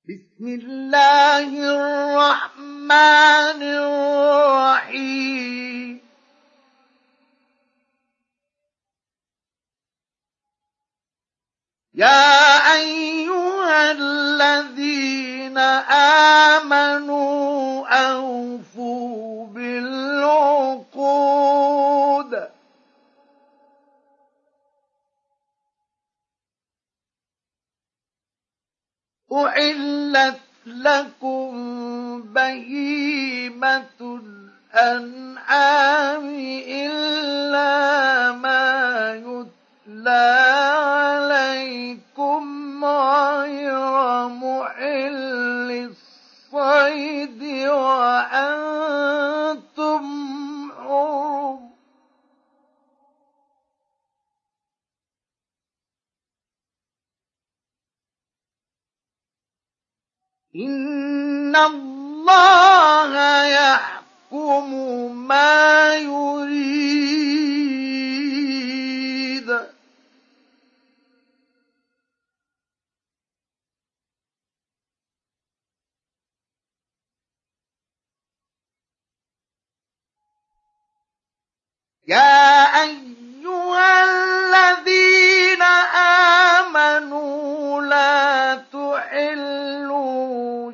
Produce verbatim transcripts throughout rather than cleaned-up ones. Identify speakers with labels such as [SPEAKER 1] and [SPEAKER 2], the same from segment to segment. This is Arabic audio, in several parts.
[SPEAKER 1] بسم الله الرحمن الرحيم يا أيها الذين آمنوا أوفوا بالعقود أحلت لكم بهيمة الأنعام إلا ما يتلى عليكم غير محل الصيد وأنتم حرم إن الله يحكم ما يريد يا أيها الذين آمنوا لا تحلوا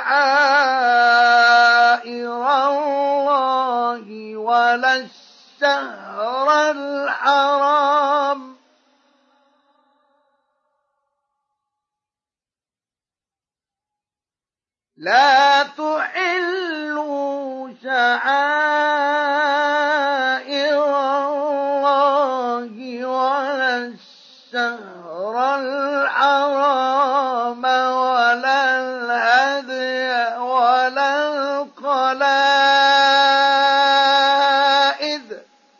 [SPEAKER 1] شعائر الله ولا الشهر الحرام لا تحلوا شعائر الله ولا الشهر الحرام ولا الهدي ولا القلائد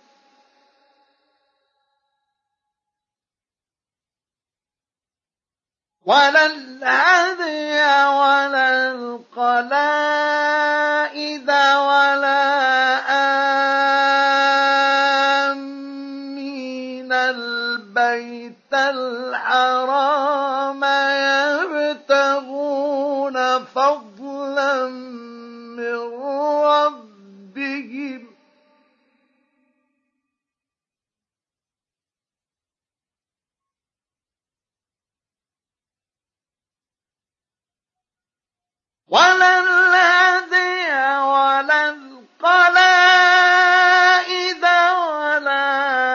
[SPEAKER 1] ولا الهدي ولا القلائد ولا آمين البيت الحرام يبتغون فضلا من ربهم ولا الهدي ولا القلائد ولا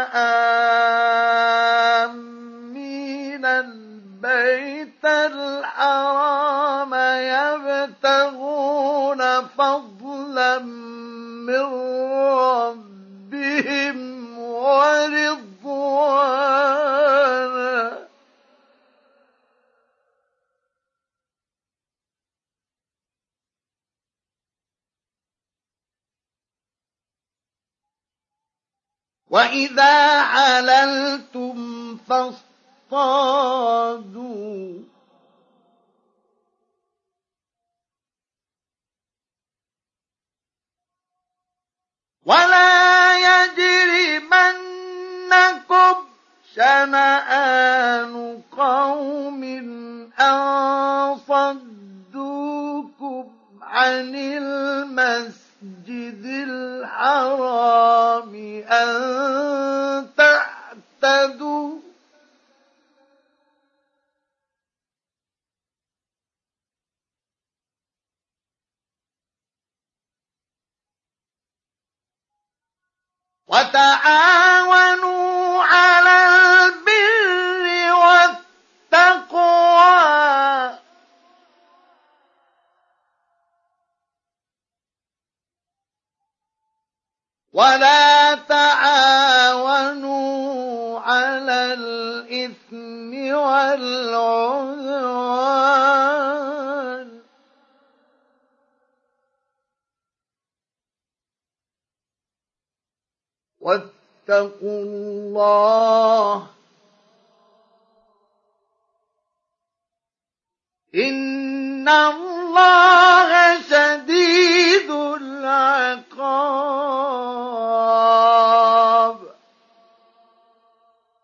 [SPEAKER 1] آمين البيت الحرام يبتغون فضلا من ربهم ورضوانا وإذا حللتم فاصطادوا ولا يجرمنكم شنآن قوم أن صدوكم عن المسجد الحرام أن تعتدوا وتعاونوا على البر والتقوى ولا تعاونوا على الإثم والعدوان واتقوا الله إن الله شديد العقاب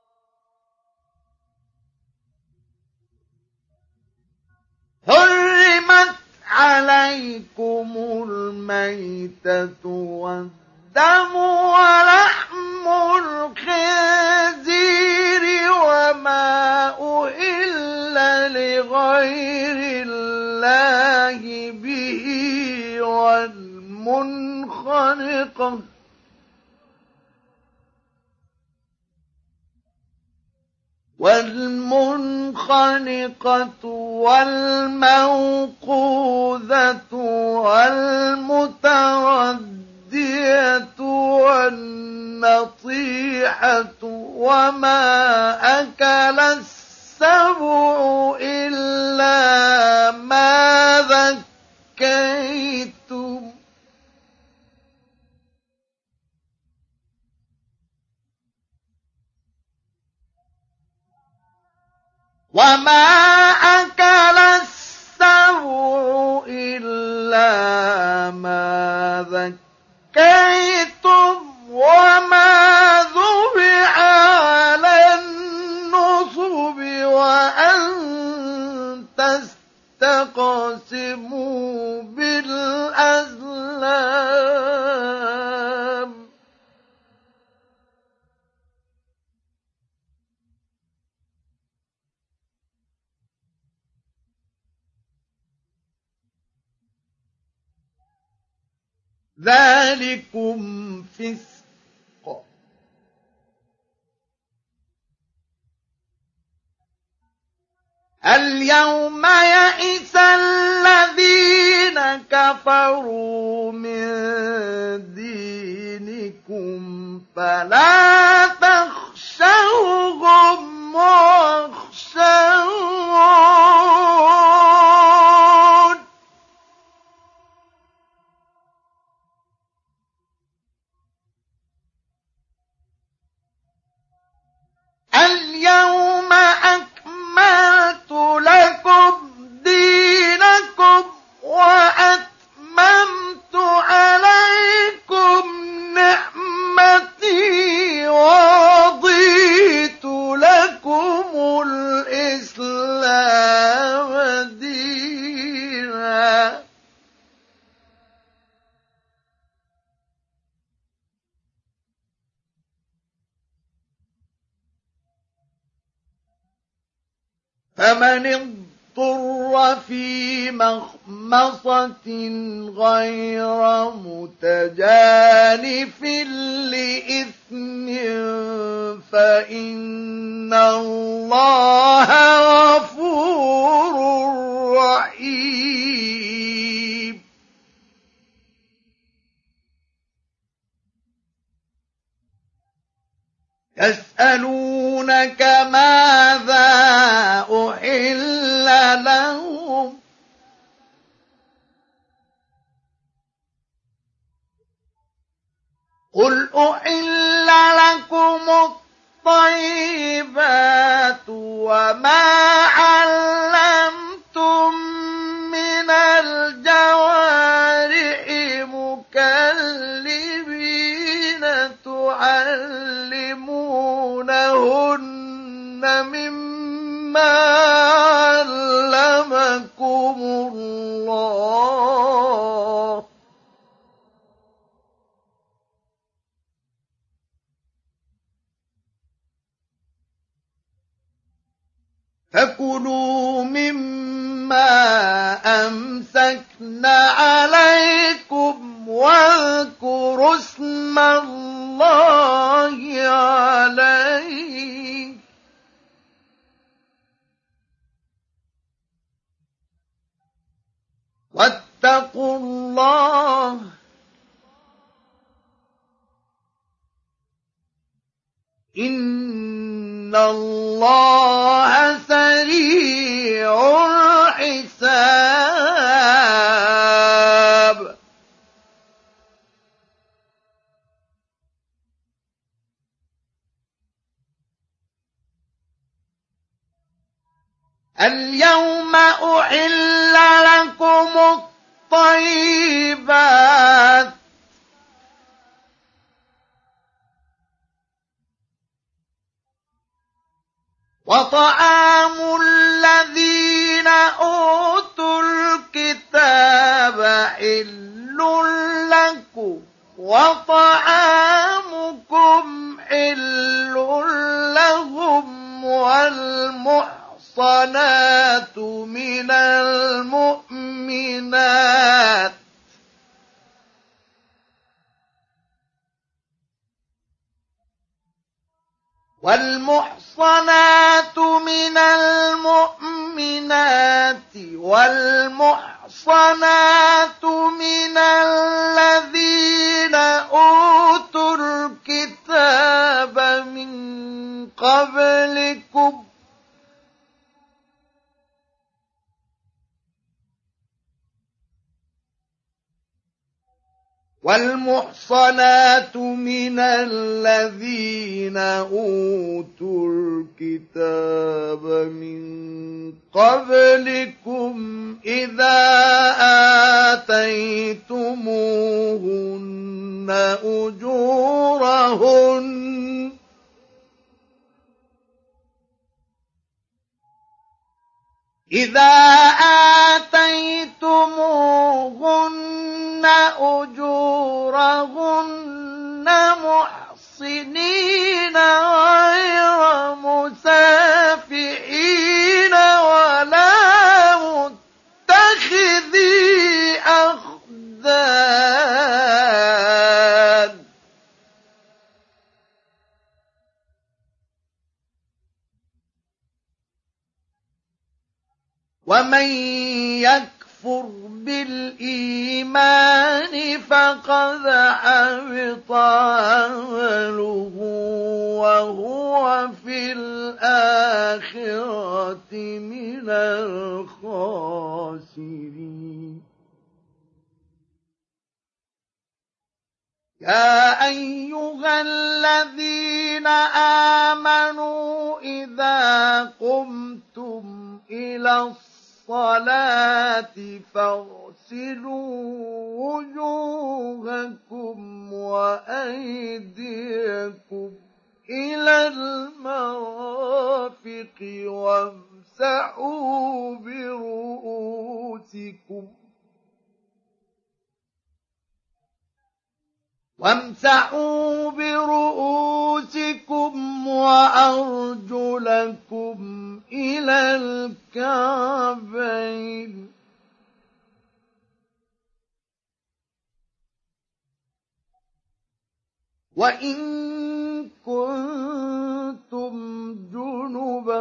[SPEAKER 1] حرمت عليكم الميتة والدم ولحم الخنزير وما أهل لغير الله به والمنخنقة والمنخنقة والموقوذة والمتردية والنطيحة وما أكل السبع إلا ما ذكيتم وما أكل السبع إلا ما ذكيتم وما ذبح على النصب وأن تستقسموا بالأزلام ذلكم فسق اليوم يئس الذين كفروا من دينكم فلا تخشوهم واخشون اليوم أكملت لكم دينكم وأتممت عليكم نعمتي ورضيت لكم الإسلام دينا فمن اضطر في مخمصة غير متجانف لإثم فإن الله غفور رحيم يسألونك ماذا أحل لهم قل أحل لكم الطيبات وما علمتم من الجوارح مكلبين تعلمونهن مما علمكم الله فكلوا مما أمسكن عليكم واذكروا اسم الله عليه واتقوا الله إن الله سريع الحساب اليوم أحل لكم الطيبات وطعام الذين أوتوا الكتاب وطعامكم حل لهم والمحصنات من المؤمنات والمحصنات من المؤمنات والمحصنات من الذين أوتوا الكتاب من قبلكم والمحصنات من الذين أوتوا الكتاب من قبلكم إذا آتيتموهن أجورهن إذا آتيتموهن أجورهن محصنين غير مسافحين ولا متخذي أخدان ومن يكفر بالإيمان فقد حبط عمله وهو في الآخرة من الخاسرين. يا أيها الذين آمنوا إذا قمتم إلى الصلاة فاغسلوا وجوهكم وأيديكم إلى المرافق وامسحوا برؤوسكم وامسحوا برؤوسكم وأرجلكم إلى الكعبين وإن كنتم جنبا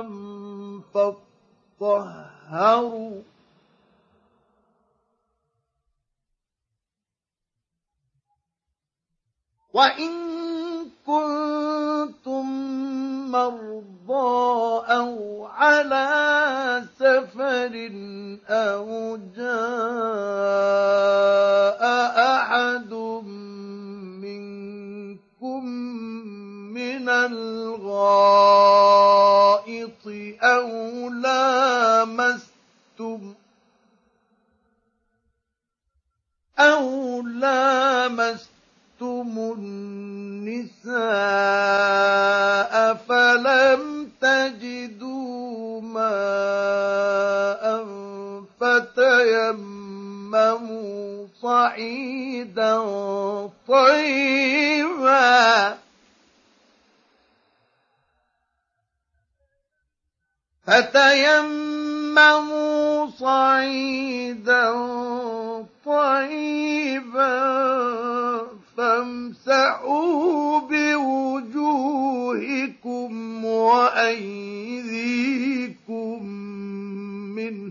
[SPEAKER 1] فاطهروا وإن كنتم مرضى أو على سفر أو جاء أحد منكم من الغائط أو لامستم أو لامستم النساء فلم تجدوا ماء فتيمموا صعيدا طيبا فتيمموا صعيدا طيبا فامسحوا بوجوهكم وأيديكم منه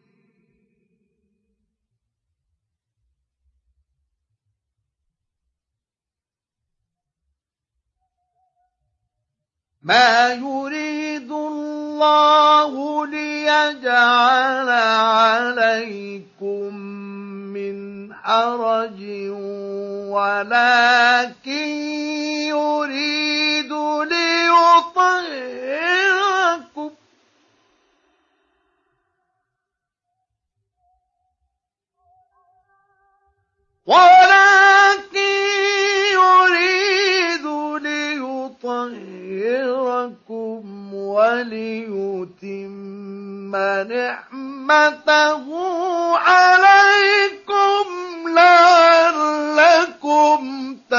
[SPEAKER 1] ما يريد الله ليجعل عليكم من حرج ولكن يريد ليطهركم ولكن يريد ليطهركم وليتم نعمته عليكم لعلكم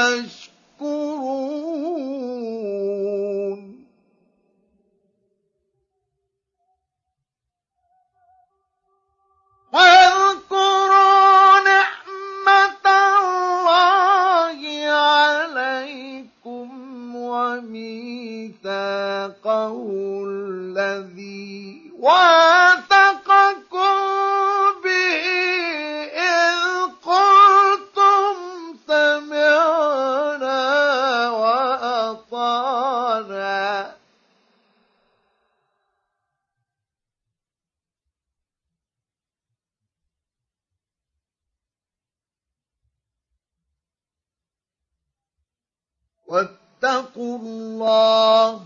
[SPEAKER 1] واتقوا الله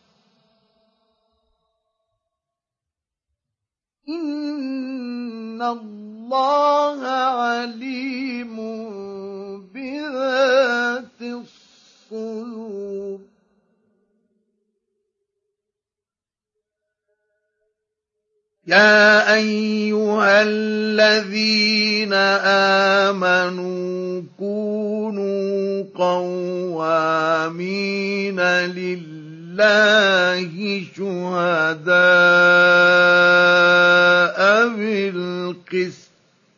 [SPEAKER 1] إن الله عليم بذات الصدور يا أيها الذين آمنوا كونوا قوامين لله شهداء بالقسط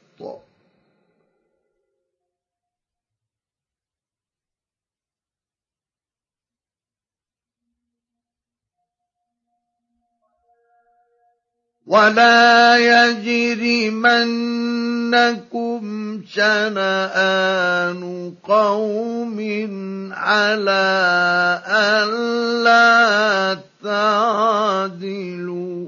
[SPEAKER 1] ولا يجرمنكم شنآن قوم على ألا تعدلوا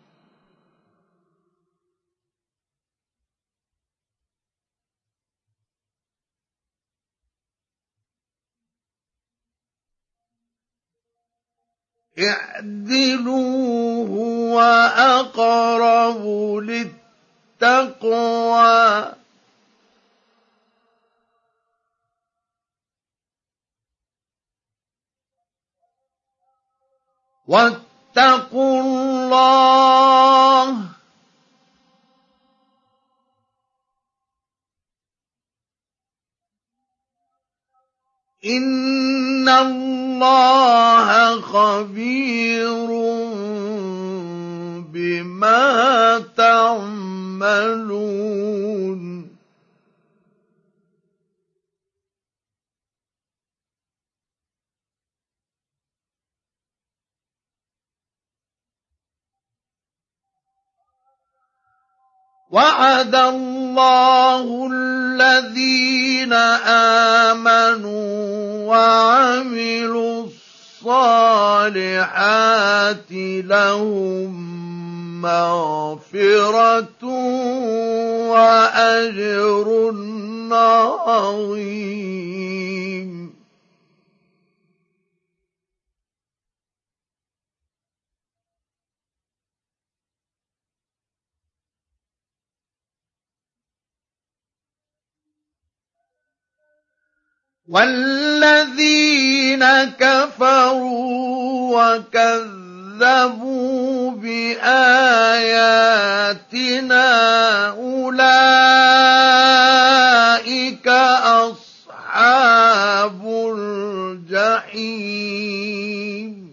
[SPEAKER 1] اعدلوا هو أقرب للتقوى واتقوا الله إن الله خبير بما تعملون وعد الله الذين آمنوا وعملوا الصالحات لهم مغفرة وأجر عظيم والذين كفروا وكذبوا بآياتنا أولئك أصحاب الجحيم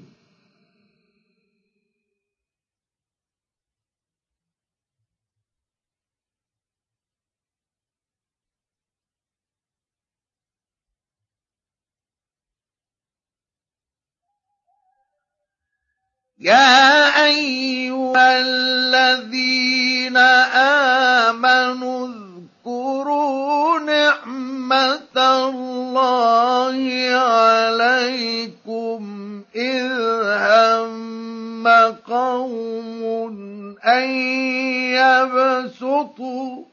[SPEAKER 1] يا أيها الذين آمنوا اذكروا نعمة الله عليكم إذ هم قوم أن يبسطوا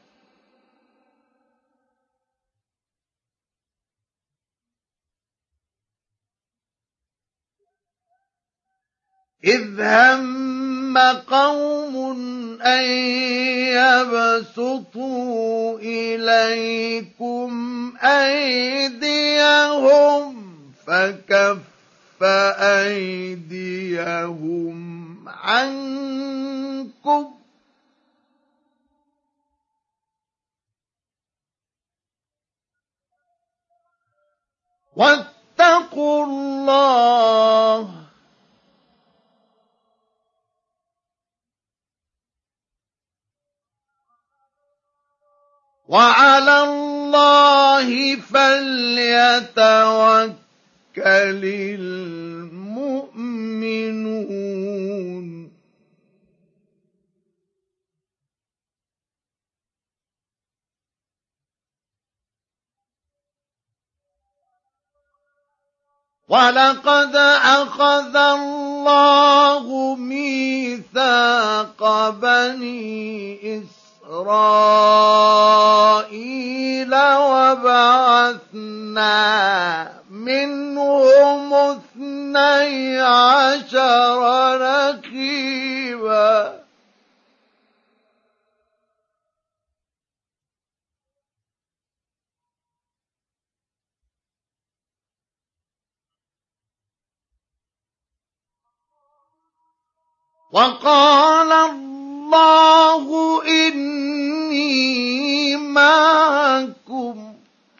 [SPEAKER 1] إذ هم قوم أن يبسطوا إليكم أيديهم فكف أيديهم عنكم واتقوا الله وعلى الله فليتوكل المؤمنون ولقد أخذ الله ميثاق بني إسرائيل إسرائيل وبعثنا منهم وقال الله إني معكم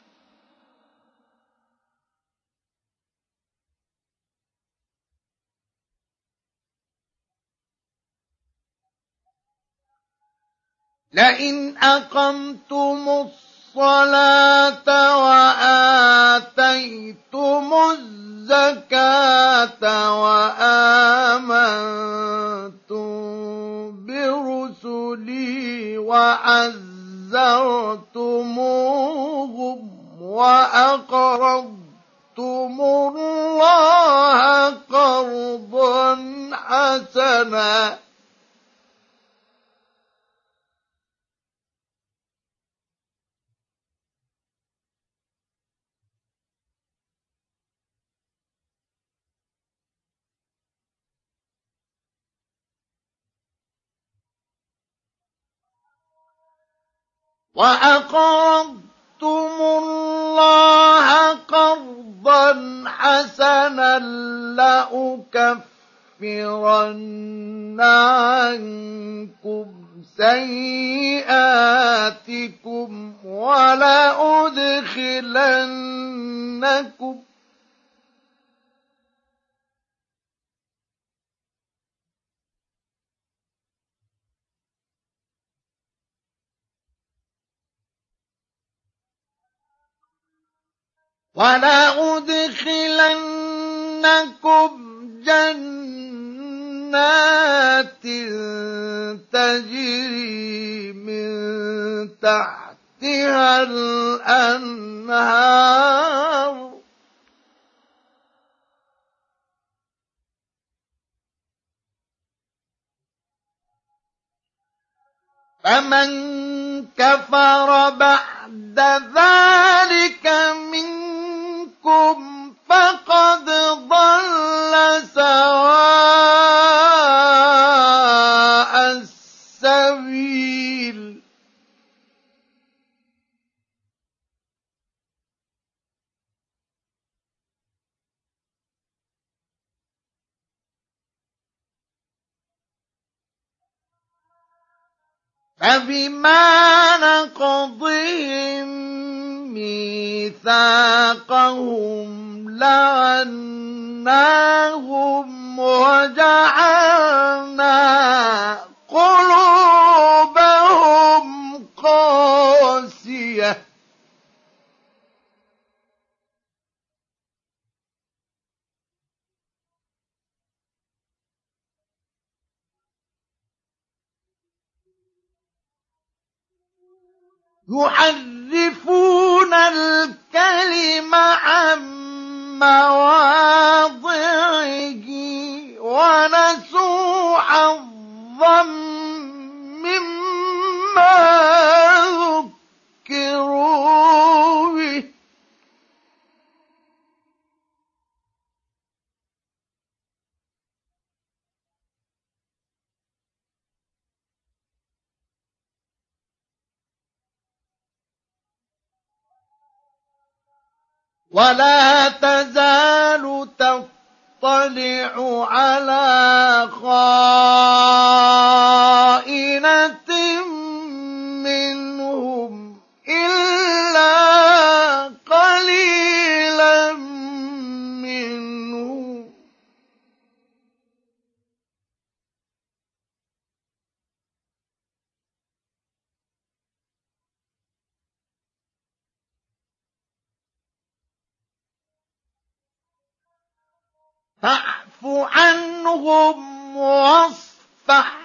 [SPEAKER 1] لئن أقمتم الصلاة وآتيتم الزكاة وآمنتم برسلي وعزرتموهم وأقرضتم الله قرضا حسنا وأقرضتم الله قرضا حسنا لأكفرن عنكم سيئاتكم ولأدخلنكم ولأدخلنكم جنات تجري من تحتها الأنهار فمن كفر بعد ذلك منكم فقد ضل سواء السبيل فبما نقضهم ميثاقهم لعناهم وجعلنا قلوبهم قاسية يحرفون الكلم عن مواضعه ونسوا حظا مما ذكروا به ولا تزال تطلع على خائنة منهم إلا قليلا منهم فاعف عنهم واصفح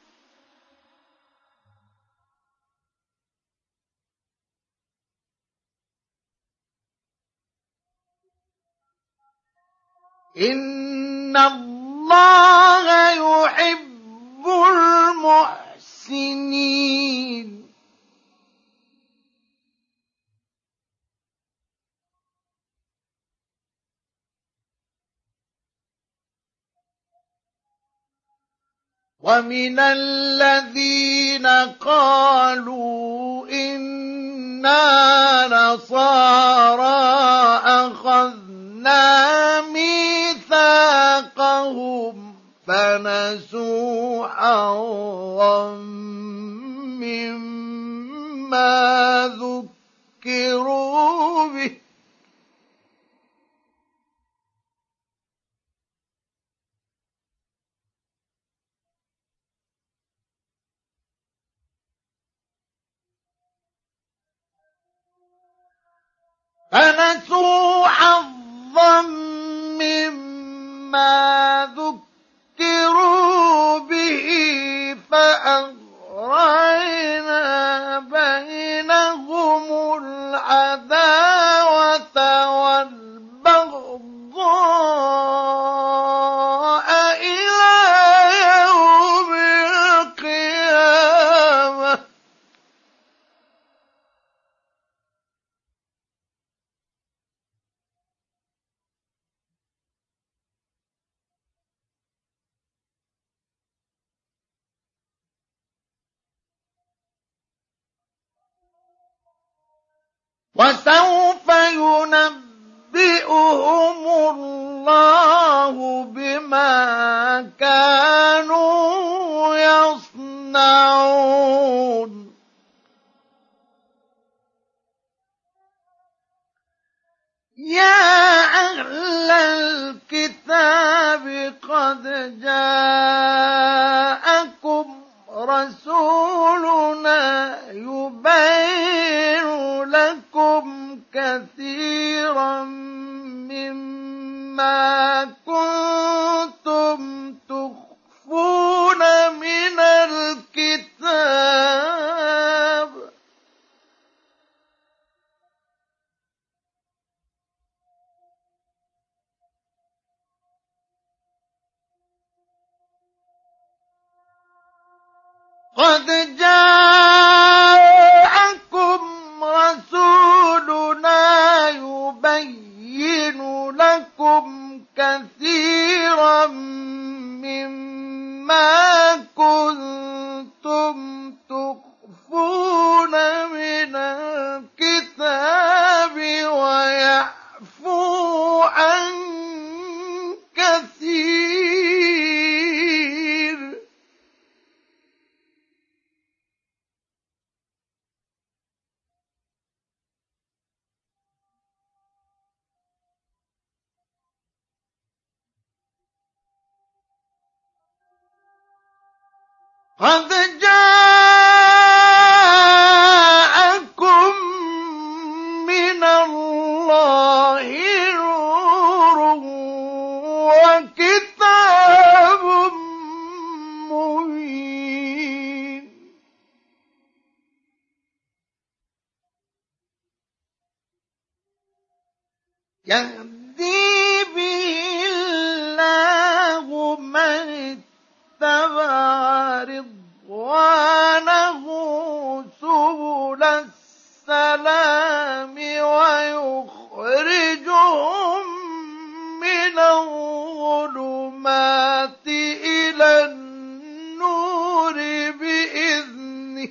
[SPEAKER 1] إن الله يحب المحسنين ومن الذين قالوا إنا نصارى أخذنا ميثاقهم فنسوا حظا مما ذكروا به فنسوا حظا مما ذكروا به فأغرينا بينهم العداوة والبغضاء إلى يوم القيامة وسوف ينبئهم الله بما كانوا يصنعون يا أهل الكتاب قد جاءكم رسولنا يبين لكم كثيرا مما كنتم تخفون من الكتاب قد جاءكم رسولنا يبين لكم كثيرا مما كنتم تخفون من الكتاب ويعفو عن كثير قد جاءكم من الله نور وكتاب مبين يهدي به الله من اتبع رضوانه سبل السلام ويخرجهم من الظلمات إلى النور بإذنه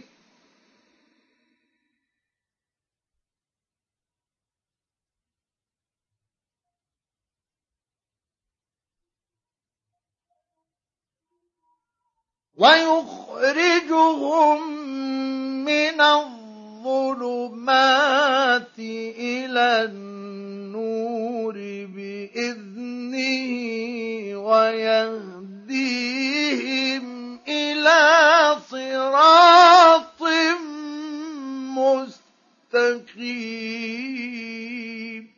[SPEAKER 1] ويخرجهم من الظلمات إلى النور بإذنه ويهديهم إلى صراط مستقيم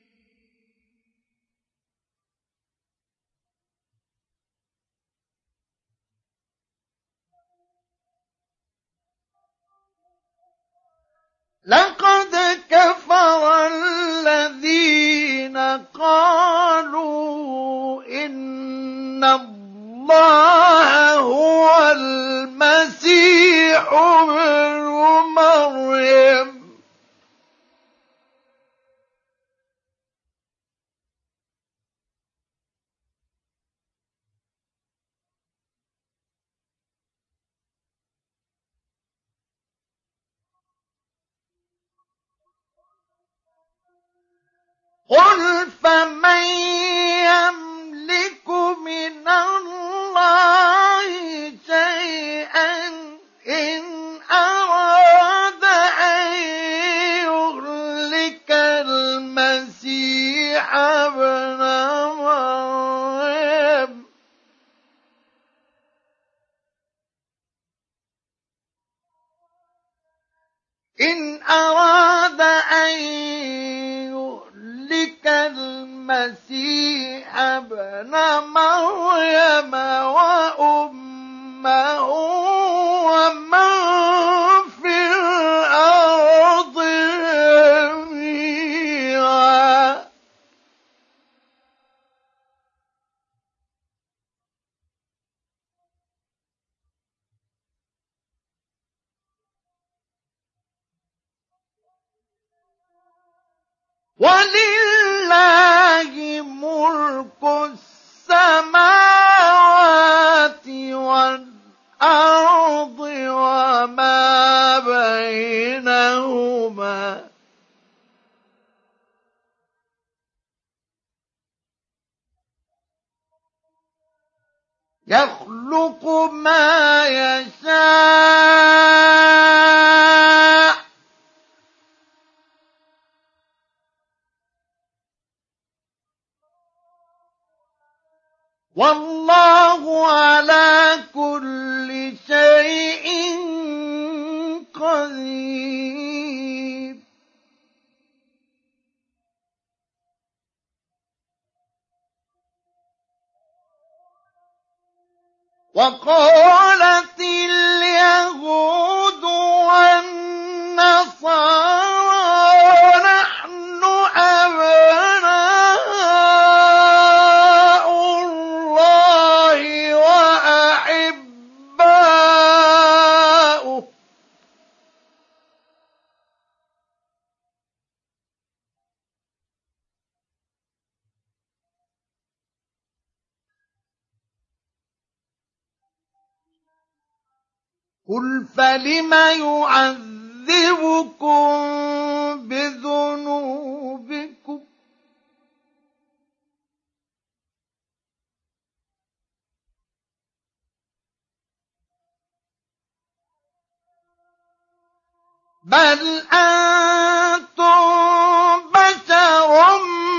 [SPEAKER 1] لقد كفر الذين قالوا إن الله هو المسيح ابن مريم قل فمن يملك من الله شيئا أراد أن يهلك المسيح ابن مريم وأمه ومن في الأرض جميعا ولله ملك السماوات والأرض وما بينهما يخلق ما يشاء والله على كل شيء قدير وقالت اليهود والنصارى نحن أبناء الله وأحباؤه قل فلم يعذبكم بذنوبكم بل أنتم بشر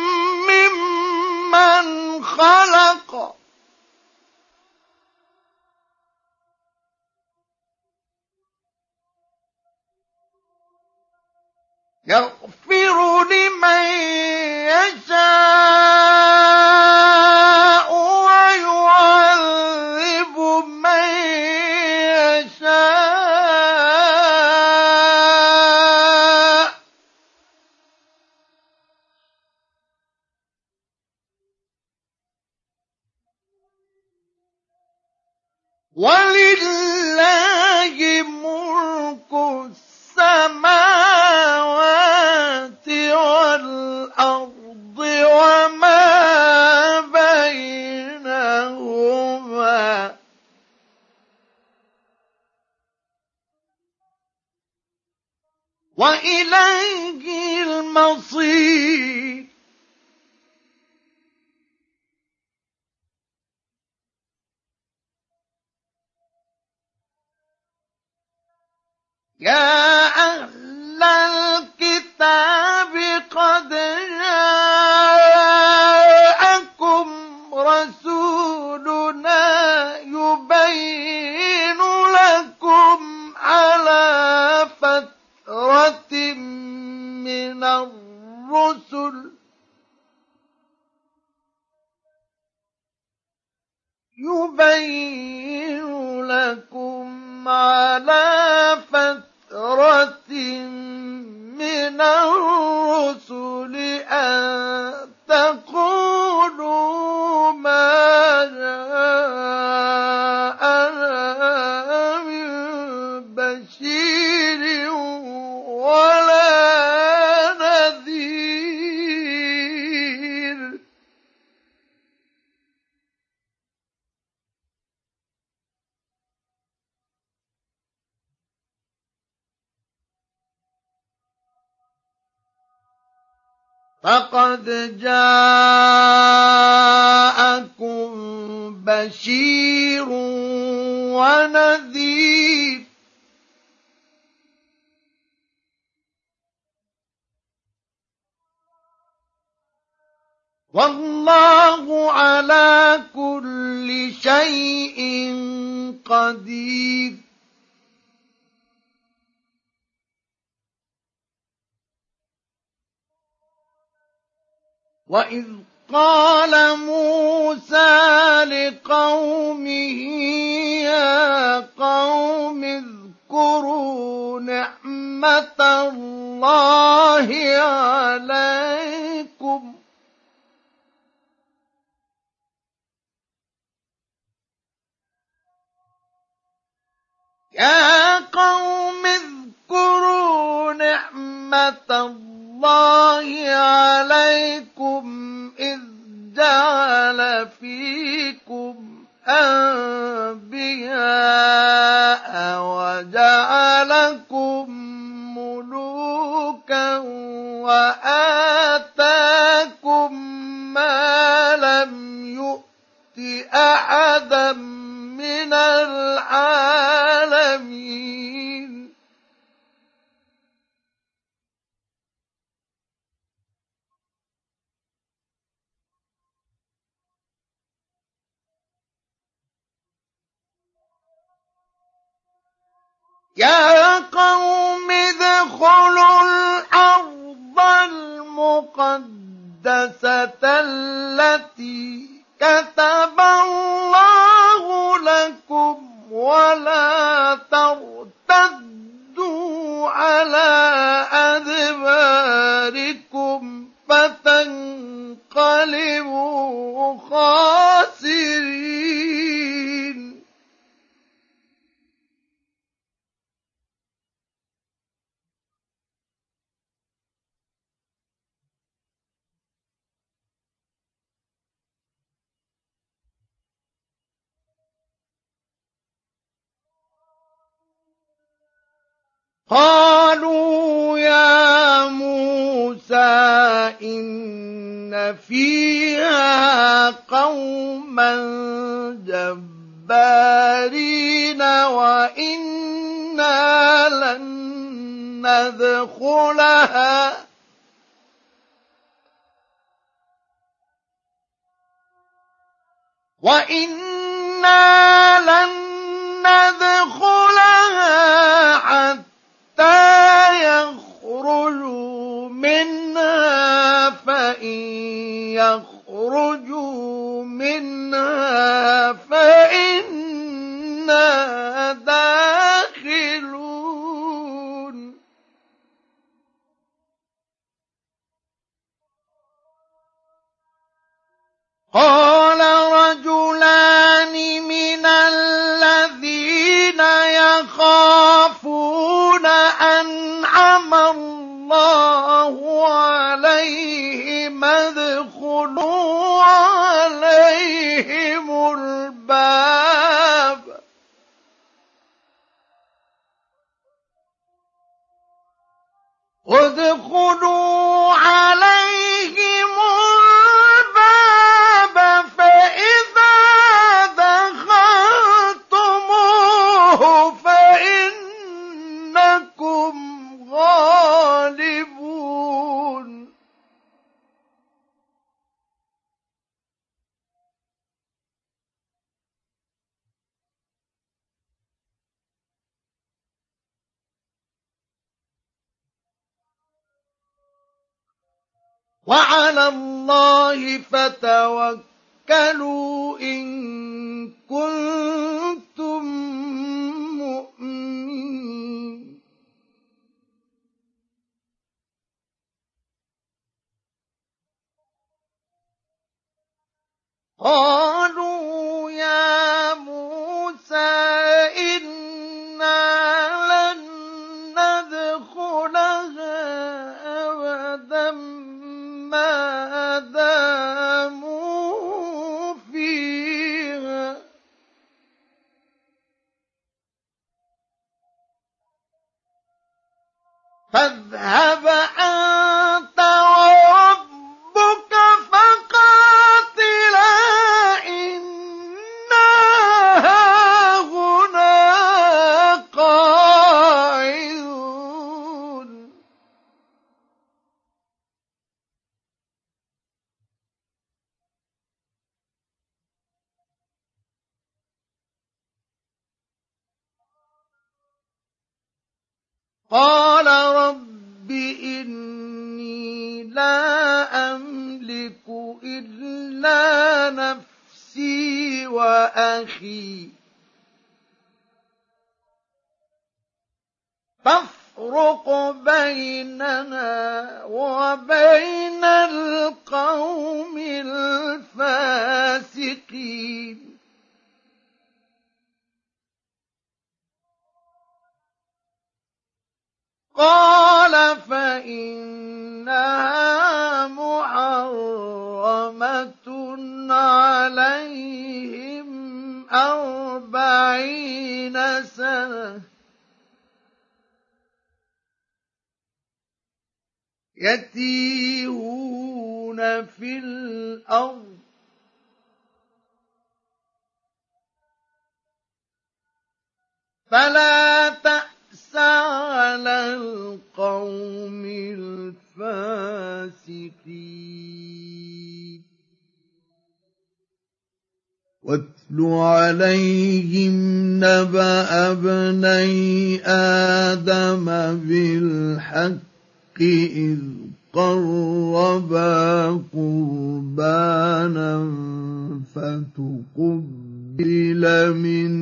[SPEAKER 1] ممن خلق يغفر لمن يشاء ويعذب من يشاء ولله ملك السماوات والأرض وما بينهما وإليه المصير يا أهل الكتاب قد جاءكم رسولنا يبين لكم على فترة من الرسل يبين لكم على فترة من الرسل أن تقولوا ما جاءنا من بشير ولا نذير فقد جاءكم بشير ونذير والله على كل شيء قدير وَإِذْ قَالَ مُوسَىٰ لِقَوْمِهِ يَا قَوْمِ اذْكُرُوا نِعْمَةَ اللَّهِ عَلَيْكُمْ يَا قَوْمِ اذْكُرُوا نِعْمَةَ اللَّهِ عَلَيْكُمْ إِذْ جَعَلَ فِيكُمْ أَنبِيَاءَ وَجَعَلَكُم مُّلُوكًا وَآتَاكُم مَّا لَمْ يُؤْتِ أَحَدًا مِّنَ الْعَالَمِينَ يَا قَوْمِ ادْخُلُوا الْأَرْضَ الْمُقَدَّسَةَ الَّتِي كَتَبَ اللَّهُ لَكُمْ وَلَا تَرْتَدُّوا عَلَىٰ أَدْبَارِكُمْ فَتَنقَلِبُوا خَاسِرِينَ قَالُوا يَا مُوسَىٰ إِنَّ فِيهَا قَوْمًا جَبَّارِينَ وَإِنَّا لَن نَّدْخُلَهَا وَإِنَّا لَن نَّدْخُلَهَا حَتَّىٰ يَخْرُجُوا مِنْهَا فَإِن يَخْرُجُوا مِنْهَا فَإِنَّا دَاخِلُونَ قَالَ رَجُلَانِ مِنَ الَّذِينَ يَخَافُونَ أَنْعَمَ اللَّهُ عَلَيْهِمْ ادْخُلُوا عَلَيْهِمُ الْبَابَ ادْخُلُوا عَلَيْهِمُ الْبَابَ فَإِذَا دَخَلْتُمُوهُ فَإِنَّكُمْ غَالِبُونَ وَعَلَى اللَّهِ فَتَوَكَّلُوا إِن كُنتُم مُّؤْمِنِينَ قَالُوا يَا مُوسَىٰ إِنَّا لَن نَّدْخُلَهَا أَبَدًا مَّا دَامُوا فِيهَا فاذهب أنت وربك فقاتلا إنا هاهنا قاعدون قال رب إني لا أملك إلا نفسي وأخي فافرق بيننا وبين القوم الفاسقين. قال فإنها محرمة عليهم أربعين سنة يتيهون في الأرض فلا تأس على القوم الفاسقين. واتل عليهم نبأ ابني آدم بالحق إذ قربا قربانا فتقبل من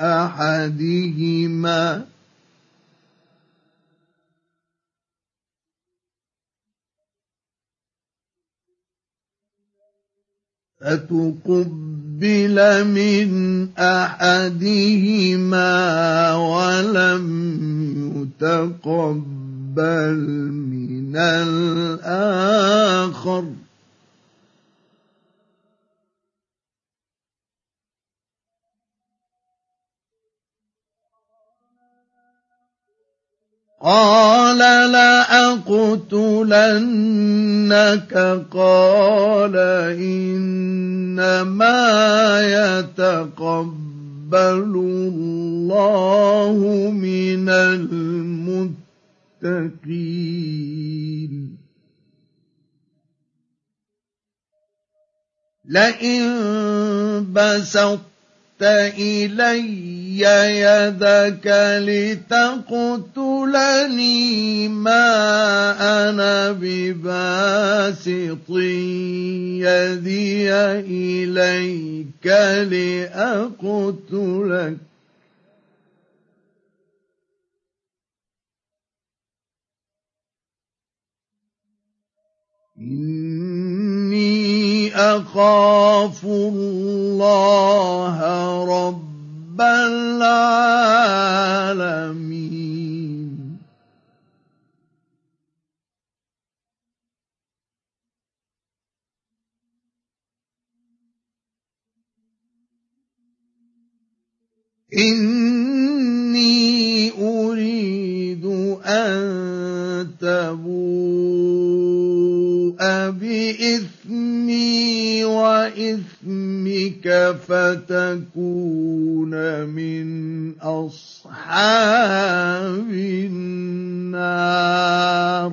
[SPEAKER 1] أحدهما فتقبل من أحدهما ولم يتقبل من الآخر قال لأقتلنك قال إنما يتقبل الله من المتقين. لئن بسطت إلي يدك لتقتلني ما أنا بباسط يدي إليك لأقتلك إني أخاف الله رب العالمين. إني أريد أن تبوء بإثمي وإثمك فتكون من أصحاب النار.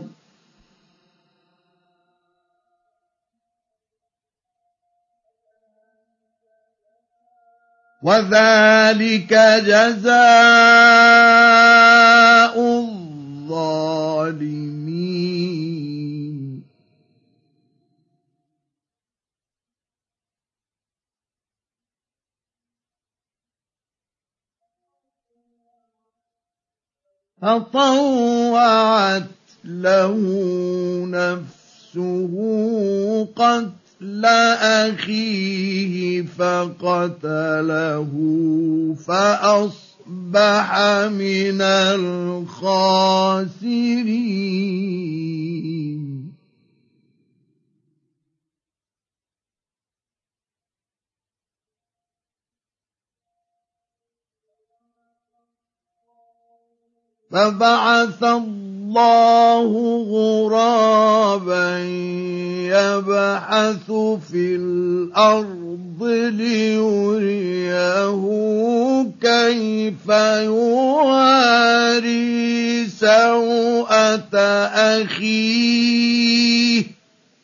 [SPEAKER 1] وذلك جزاء الظالمين. فطوعت له نفسه قتل أخيه فقتله فأصبح من الخاسرين. فبعث الله غرابا يبحث في الأرض ليريه كيف يواري سوءة أخيه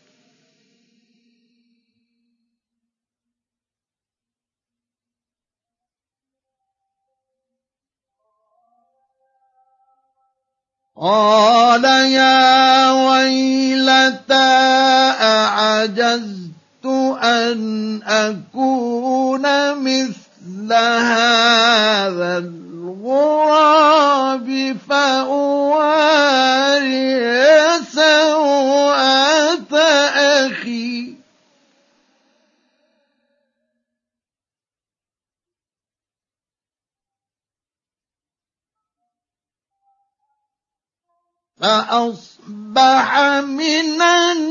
[SPEAKER 1] قال يا ويلتى أعجزت أن أكون مثل هذا الغراب فأواري سوءة أخي. فأصبح من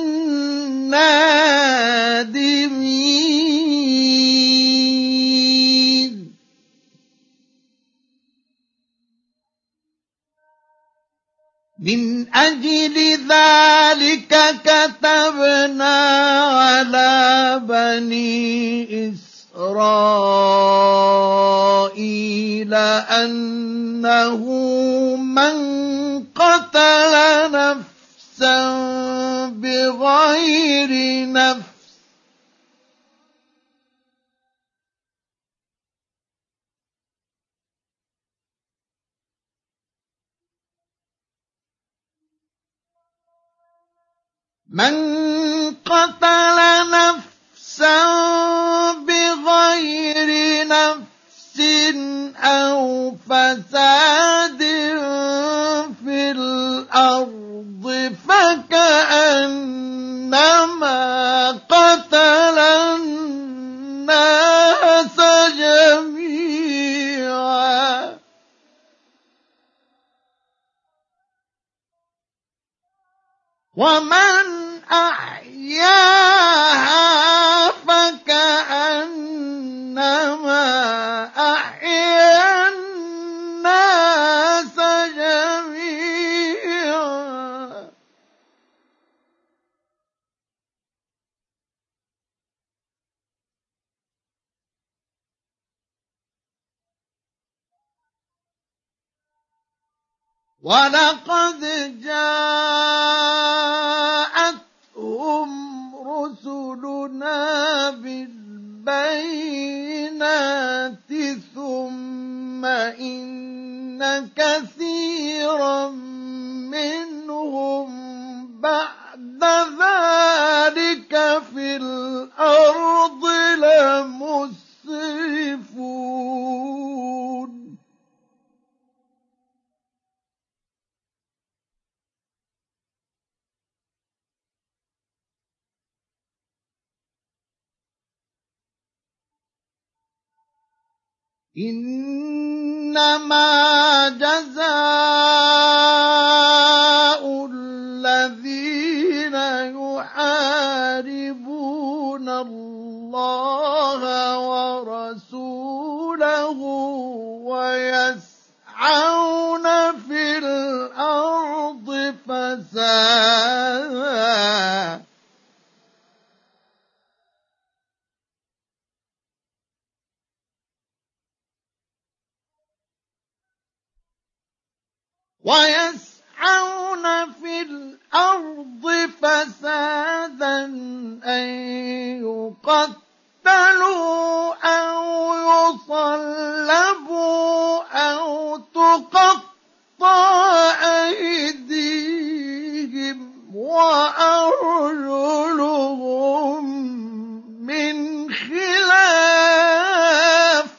[SPEAKER 1] النادمين. من أجل ذلك كتبنا على بني إسرائيل أنه من قتل نفسا بغير نفس من قتل نفسا بغير نفس أو فساد في الأرض فكأنما قتل الناس جميعا. ومن أحياها فكأنما أحيا الناس جميعا. ولقد جاءتهم رسلنا بالبينات ثم إن كثيرا منهم بعد ذلك في الأرض لمسرفون. إنما جزاء الذين يحاربون الله ورسوله ويسعون في الأرض فسادا ويسعون في الأرض فسادا أن يقتلوا أو يصلبوا أو تقطع أيديهم وأرجلهم من خلاف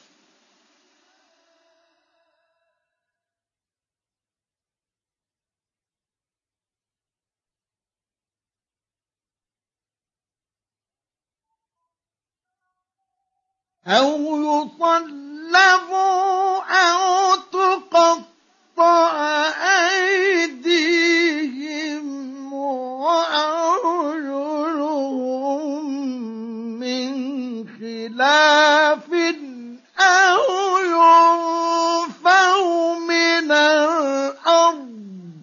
[SPEAKER 1] أو يصلبوا أو تقطع أيديهم وأرجلهم من خلاف أو ينفوا من الأرض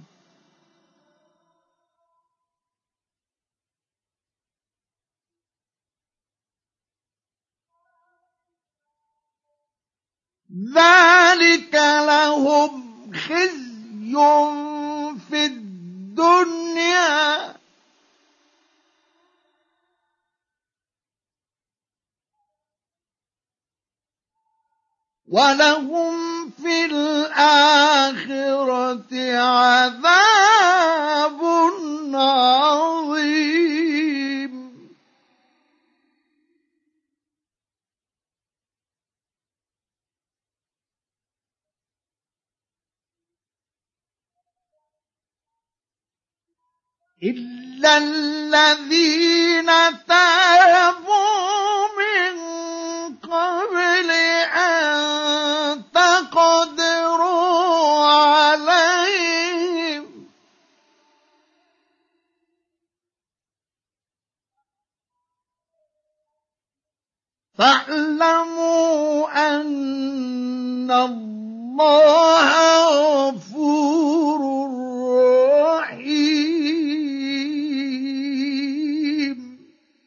[SPEAKER 1] ذلك لهم خزي في الدنيا ولهم في الآخرة عذاب عظيم. إلا الذين تابوا من قبل أن تقدروا عليهم فاعلموا أن الله غفور رحيم.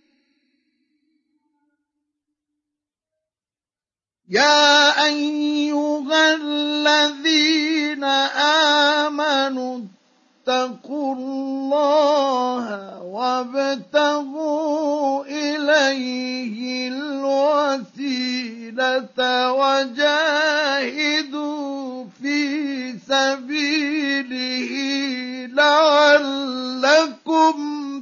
[SPEAKER 1] يا أيها الذين آمنوا اتقوا الله وابتغوا إليه الوسيلة وجاهدوا في سبيله لعلكم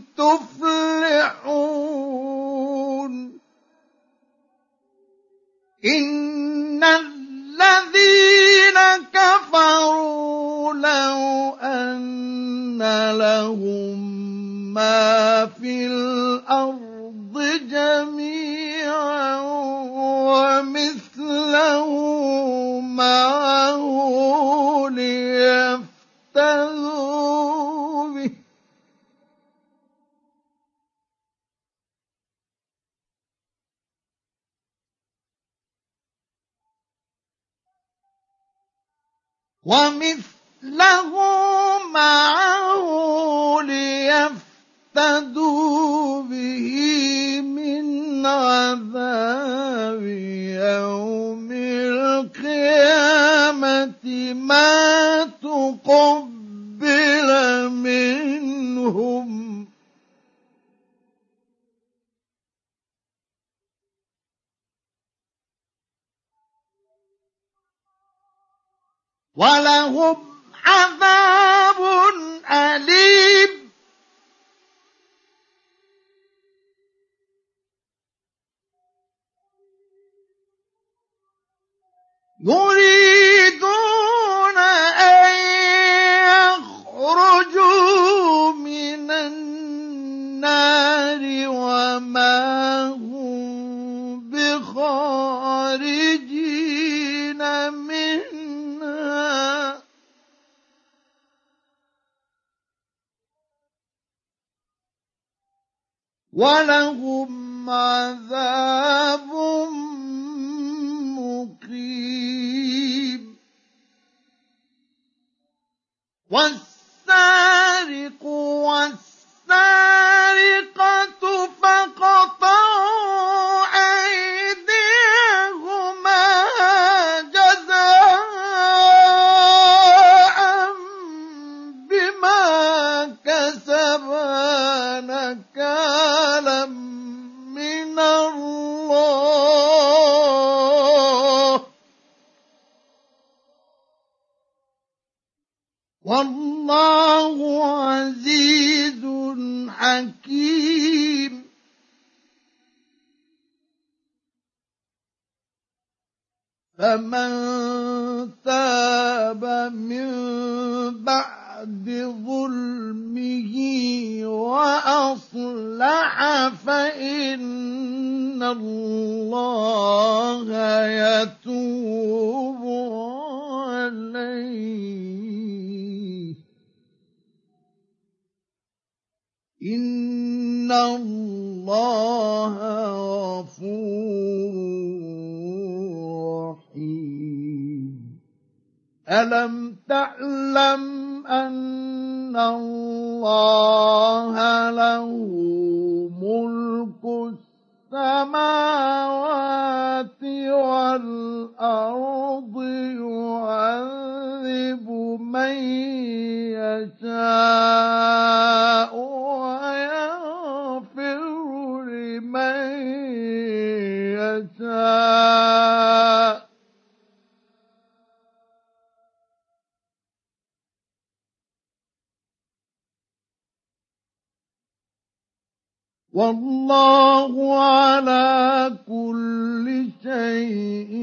[SPEAKER 1] تفلحون. إن الذين كفروا لو أن لهم ما في الأرض جميعا ومثله معه ليفتدوا به ومثله معه ليفتدوا به من عذاب يوم القيامة ما تقبل منهم ولهم عذاب أليم. يريدون أن يخرجوا من النار وما هم بخارجين منها ولهم عذاب مقيم. والسارق والسارقة فاقطعوا أيديهما جزاء بما كسبا نكالا من الله والله عزيز حكيم. فمن تاب من بعد ظلمه وأصلح فإن الله يتوب عليه إن الله غفور رحيم. ألم تعلم أن الله له ملك السماوات والأرض يعذب من يشاء ويغفر لمن يشاء والله على كل شيء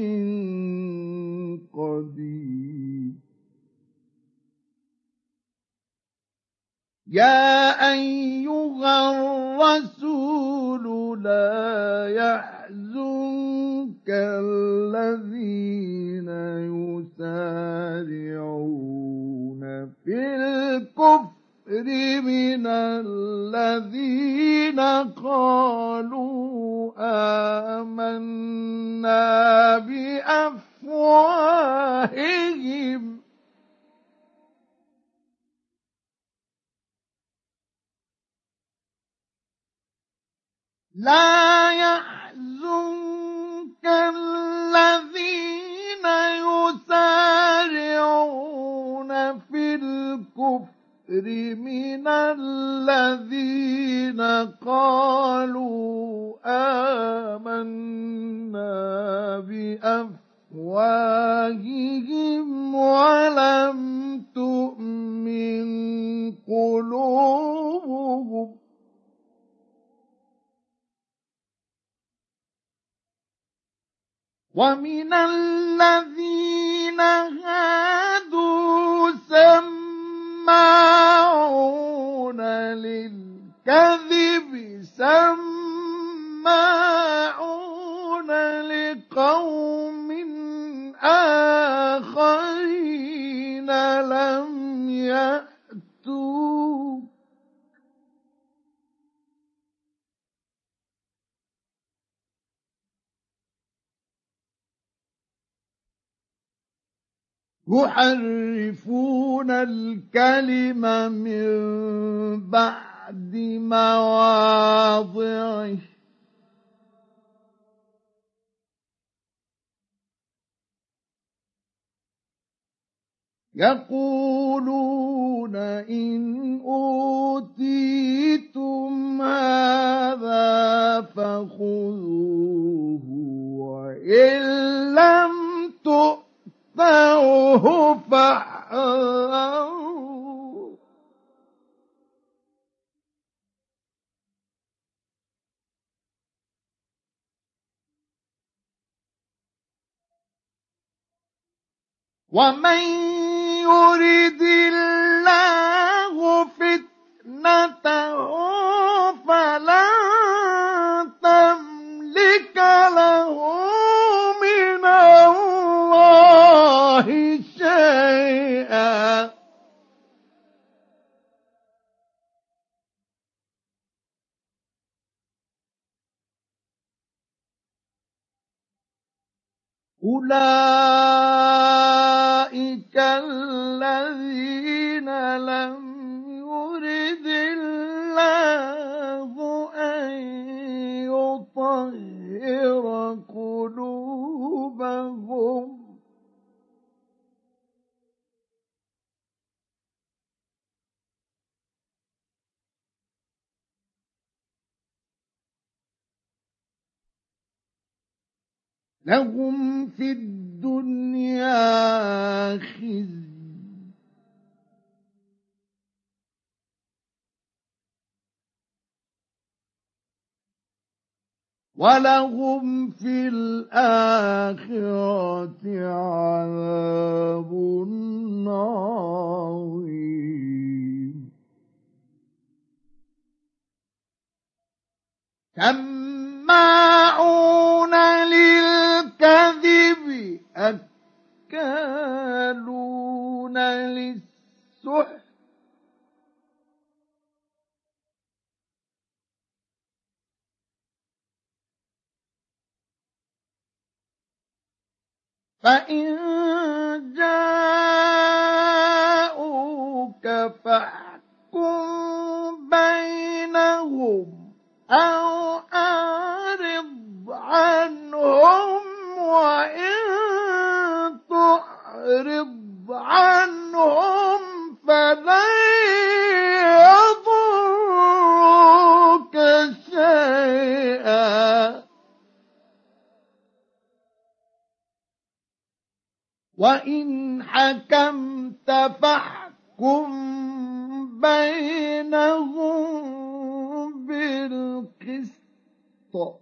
[SPEAKER 1] قدير. يا أيها الرسول لا يحزنك الذين يسارعون في الكفر من الذين قالوا آمنا بأفواههم لا يحزنك الذين يسارعون في الكفر من الذين قالوا آمنا بأفواههم ولم تؤمن قلوبهم ومن الذين هادوا سماعون للكذب سماعون لقوم آخرين لم يأتوا يحرفون الكلم من بعد مواضعه يقولون إن أوتيتم هذا فخذوه وإن لم تؤتوه فاحذروا ومن يرد الله فتنته فلن تملك له من الله شيئا أولئك الذين لم يرد الله أن يطهر قلوبهم لهم في الدنيا خزي ولهم في الآخرة عذاب عظيم سماعون للكذب أكالون للسحت فإن جاءوك فاحكم بينهم أو أعرض عنهم وإن تعرض عنهم فلن يضروك شيئا وإن حكمت فاحكم بينهم بالقسط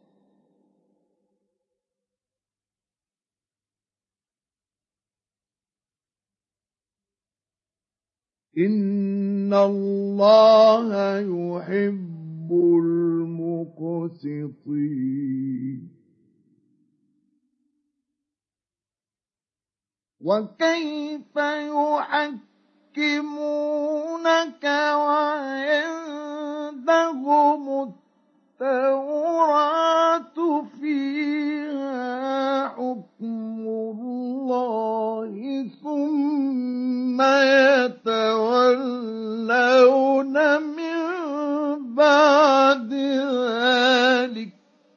[SPEAKER 1] إن الله يحب المقسطين. وكيف يحكمونك وعندهم التوراة فيها حكم الله ثم يتولون من بعد ذلك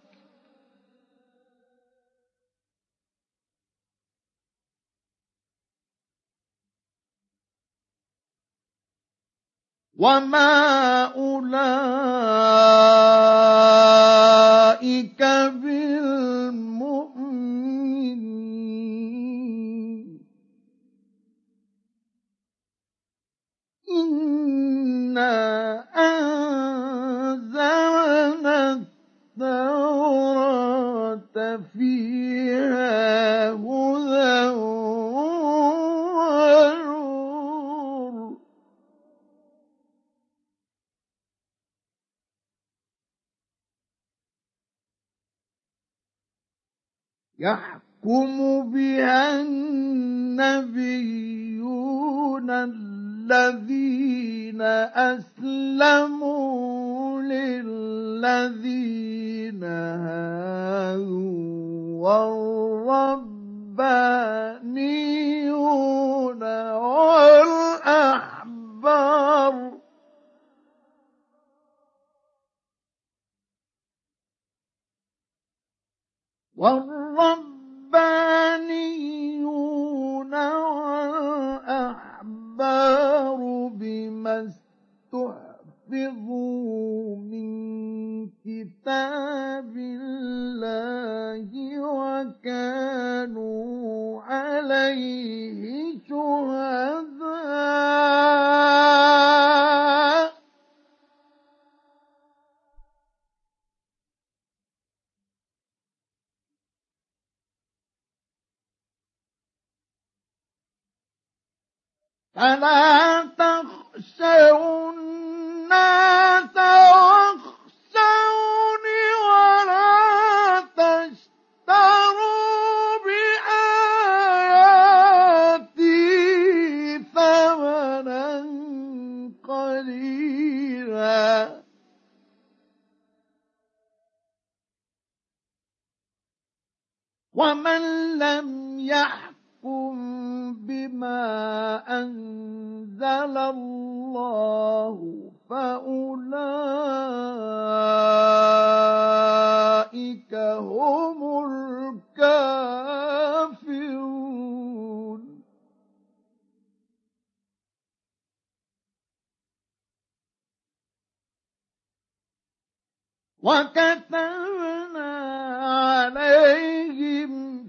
[SPEAKER 1] وما أولئك بالمؤمنين. إنا أنزلنا التوراة فيها هدى ونور يحكم بها النبيون الذين أسلموا للذين هادوا والربانيون والأحبار والربانيون والأحبار بما استحفظوا من كتاب الله وكانوا عليه شهداء فلا تخشوا الناس واخشوني ولا تشتروا بآياتي ثمنا قليلا ومن لم يحكم بما أنزل الله فأولئك هم الكافرون. وكتبنا عليهم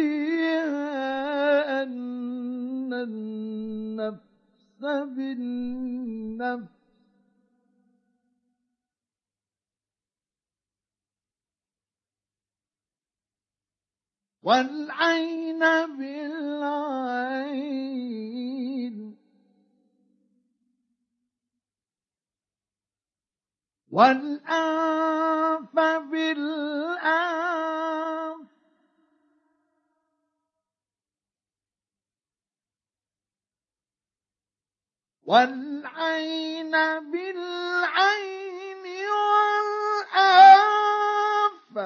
[SPEAKER 1] فيها أن النفس بالنفس والعين بالعين والأنف بالأنف والعين بالعين والأنف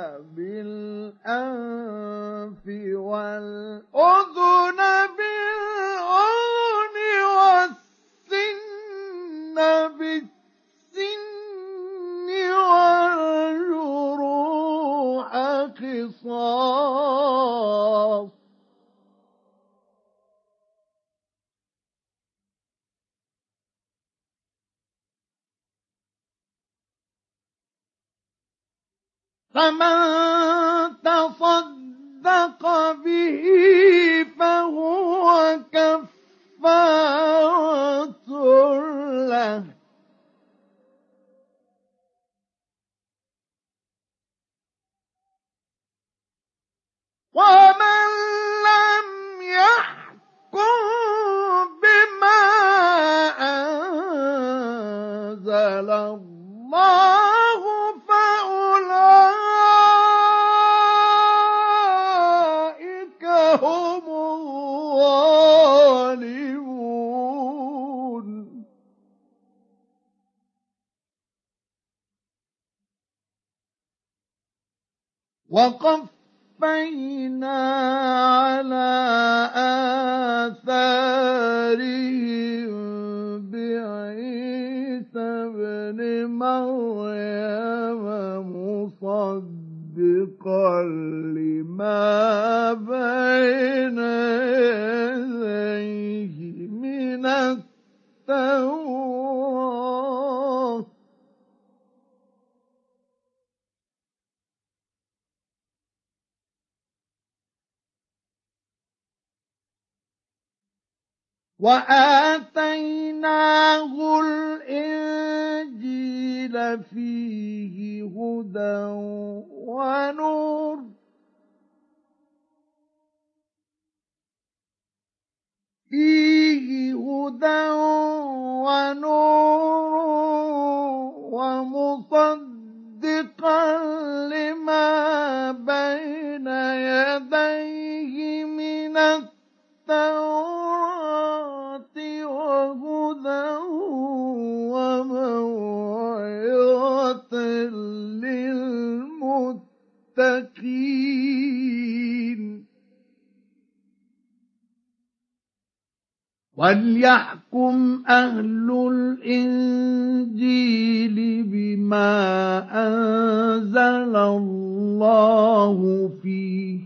[SPEAKER 1] بالأنف والأذن بالأذن والسن بالسن والجروح قصاص فمن تصدق به فهو كفارة له ومن لم يحكم بما أنزل الله فأولئك هم الظالمون. وقفينا على آثارهم بعيسى ابن مريم مصدقا لما بين يديه من التوراة وآتيناه الإنجيل فيه هدى ونور فيه هدى ونور ومصدقا لما بين يديه من التوراة وهدى وموعظة للمتقين. وليحكم أهل الإنجيل بما أنزل الله فيه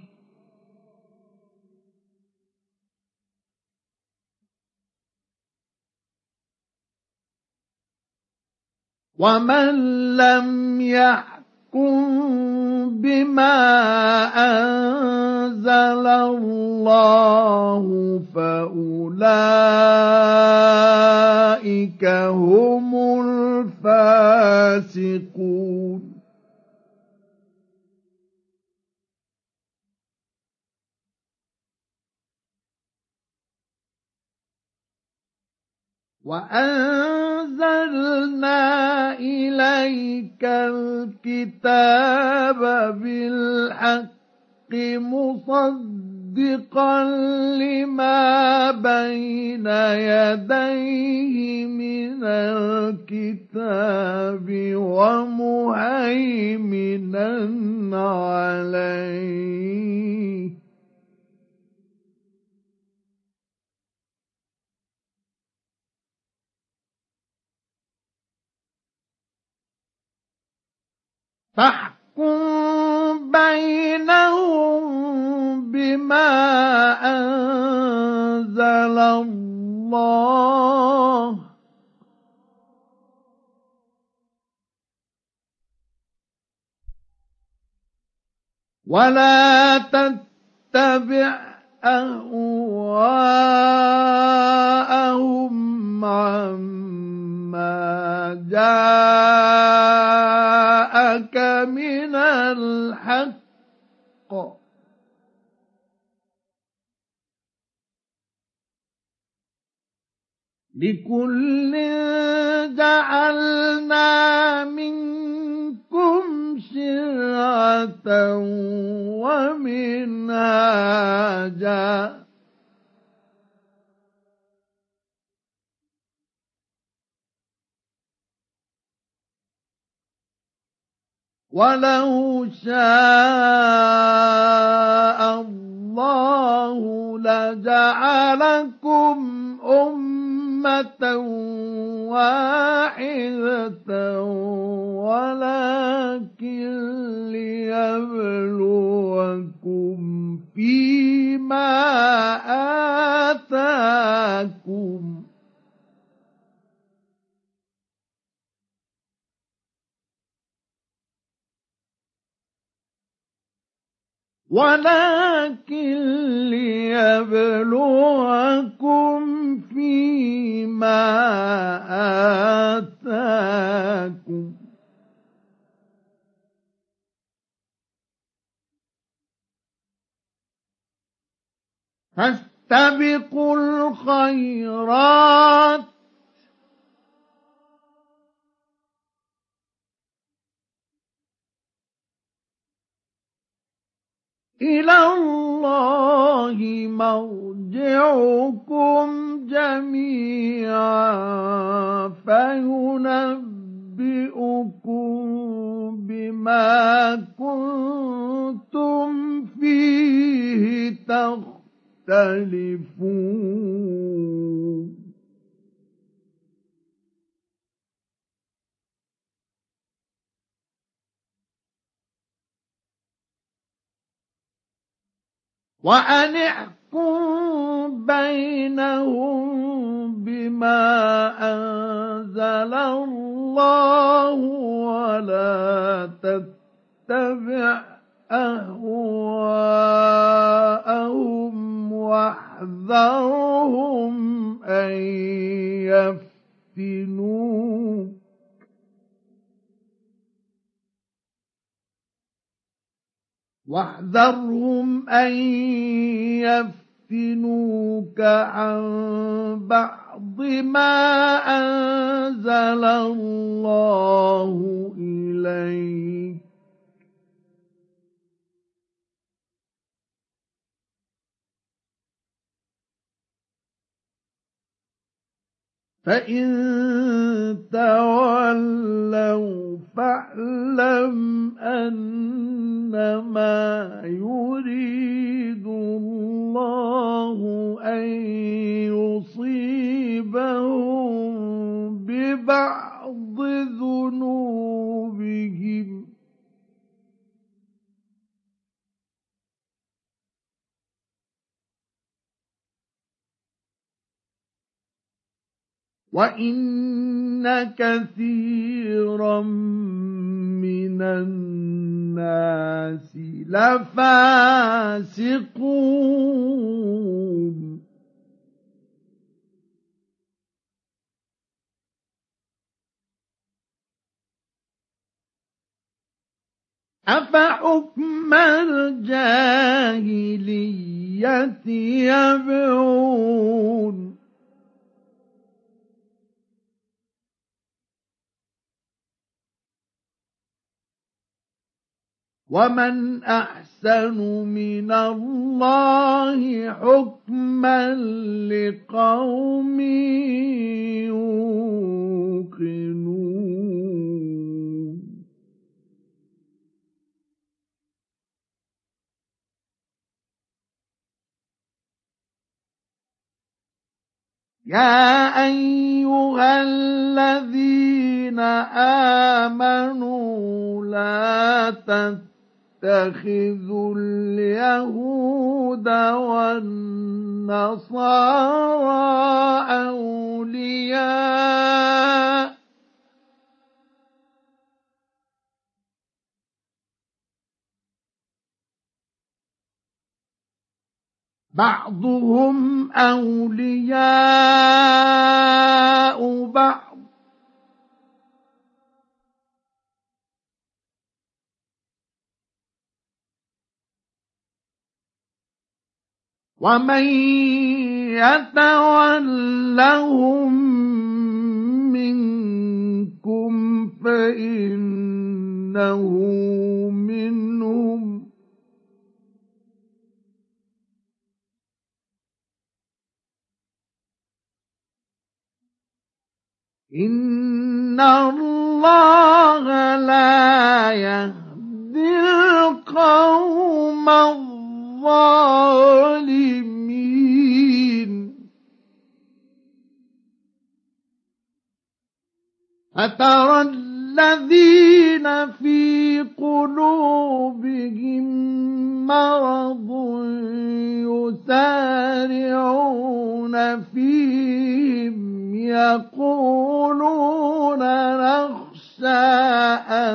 [SPEAKER 1] ومن لم يحكم بما أنزل الله فأولئك هم الفاسقون. وأنزلنا إليك الكتاب بالحق مصدقا لما بين يديه من الكتاب ومهيمنا عليه فاحكم بينهم بما أنزل الله ولا تتبع أهواءهم عما جاءك من الحق لكل جعلنا منكم شرعة ومنهاجا ولو شاء الله لجعلكم أمة واحدة ولكن ليبلوكم فيما آتاكم ولكن ليبلوكم فيما آتاكم فاستبقوا الخيرات إلى الله مرجعكم جميعا فينبئكم بما كنتم فيه تختلفون وأن احكم بينهم بما أنزل الله ولا تتبع أهواءهم واحذرهم أن يفتنوك واحذرهم أن يفتنوك عن بعض ما أنزل الله إليك فإن تولوا فاعلم أنما يريد الله أن يصيبهم ببعض ذنوبهم وَإِنَّ كَثِيرًا مِنَ النَّاسِ لَفَاسِقُونَ أَفَحُكْمَ الْجَاهِلِيَّةِ يَبْغُونَ وَمَنْ أَحْسَنُ مِنَ اللَّهِ حُكْمًا لِقَوْمٍ يُوقِنُونَ يَا أَيُّهَا الَّذِينَ آمَنُوا لَا تَتَّخِذُوا الْيَهُودَ وَالنَّصَارَىٰ أَوْلِيَاءَ بَعْضُهُمْ أَوْلِيَاءُ بَعْضٍ وَمَن يَتَوَلَّهُم مِّنكُمْ فَإِنَّهُ مِنْهُمْ ۗ إِنَّ اللَّهَ لَا يَهْدِي الْقَوْمَ الظَّالِمِينَ فَتَرَى الَّذِينَ فِي قُلُوبِهِم مَّرَضٌ يُسَارِعُونَ فِيهِمْ يَقُولُونَ نَخْشَىٰ أَن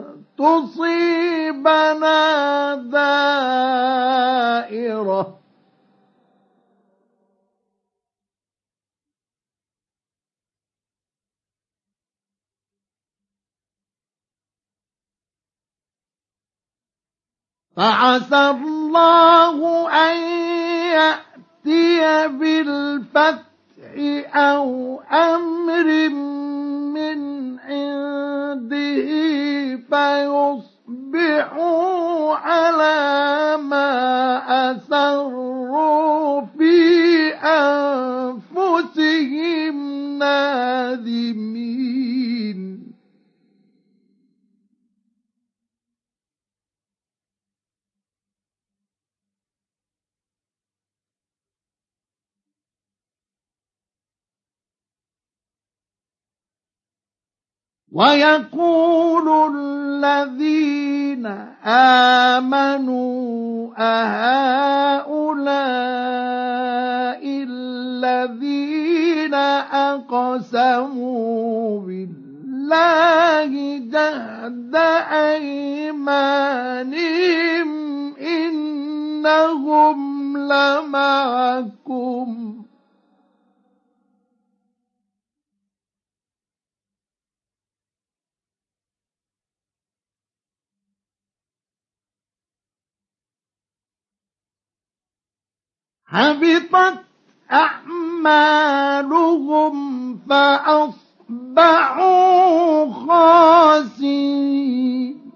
[SPEAKER 1] تُصِيبَنَا دَائِرَةٌ فَعَسَى اللَّهُ أَن يَأْتِيَ بِالْفَتْحِ أَوْ أَمْرٍ مِّنْ عِندِهِ فَيُصْبِحُوا عَلَىٰ مَا ويقول الذين آمنوا أهؤلاء الذين أقسموا بالله جهد أيمانهم إنهم لمعكم حبطت أعمالهم فأصبحوا خاسرين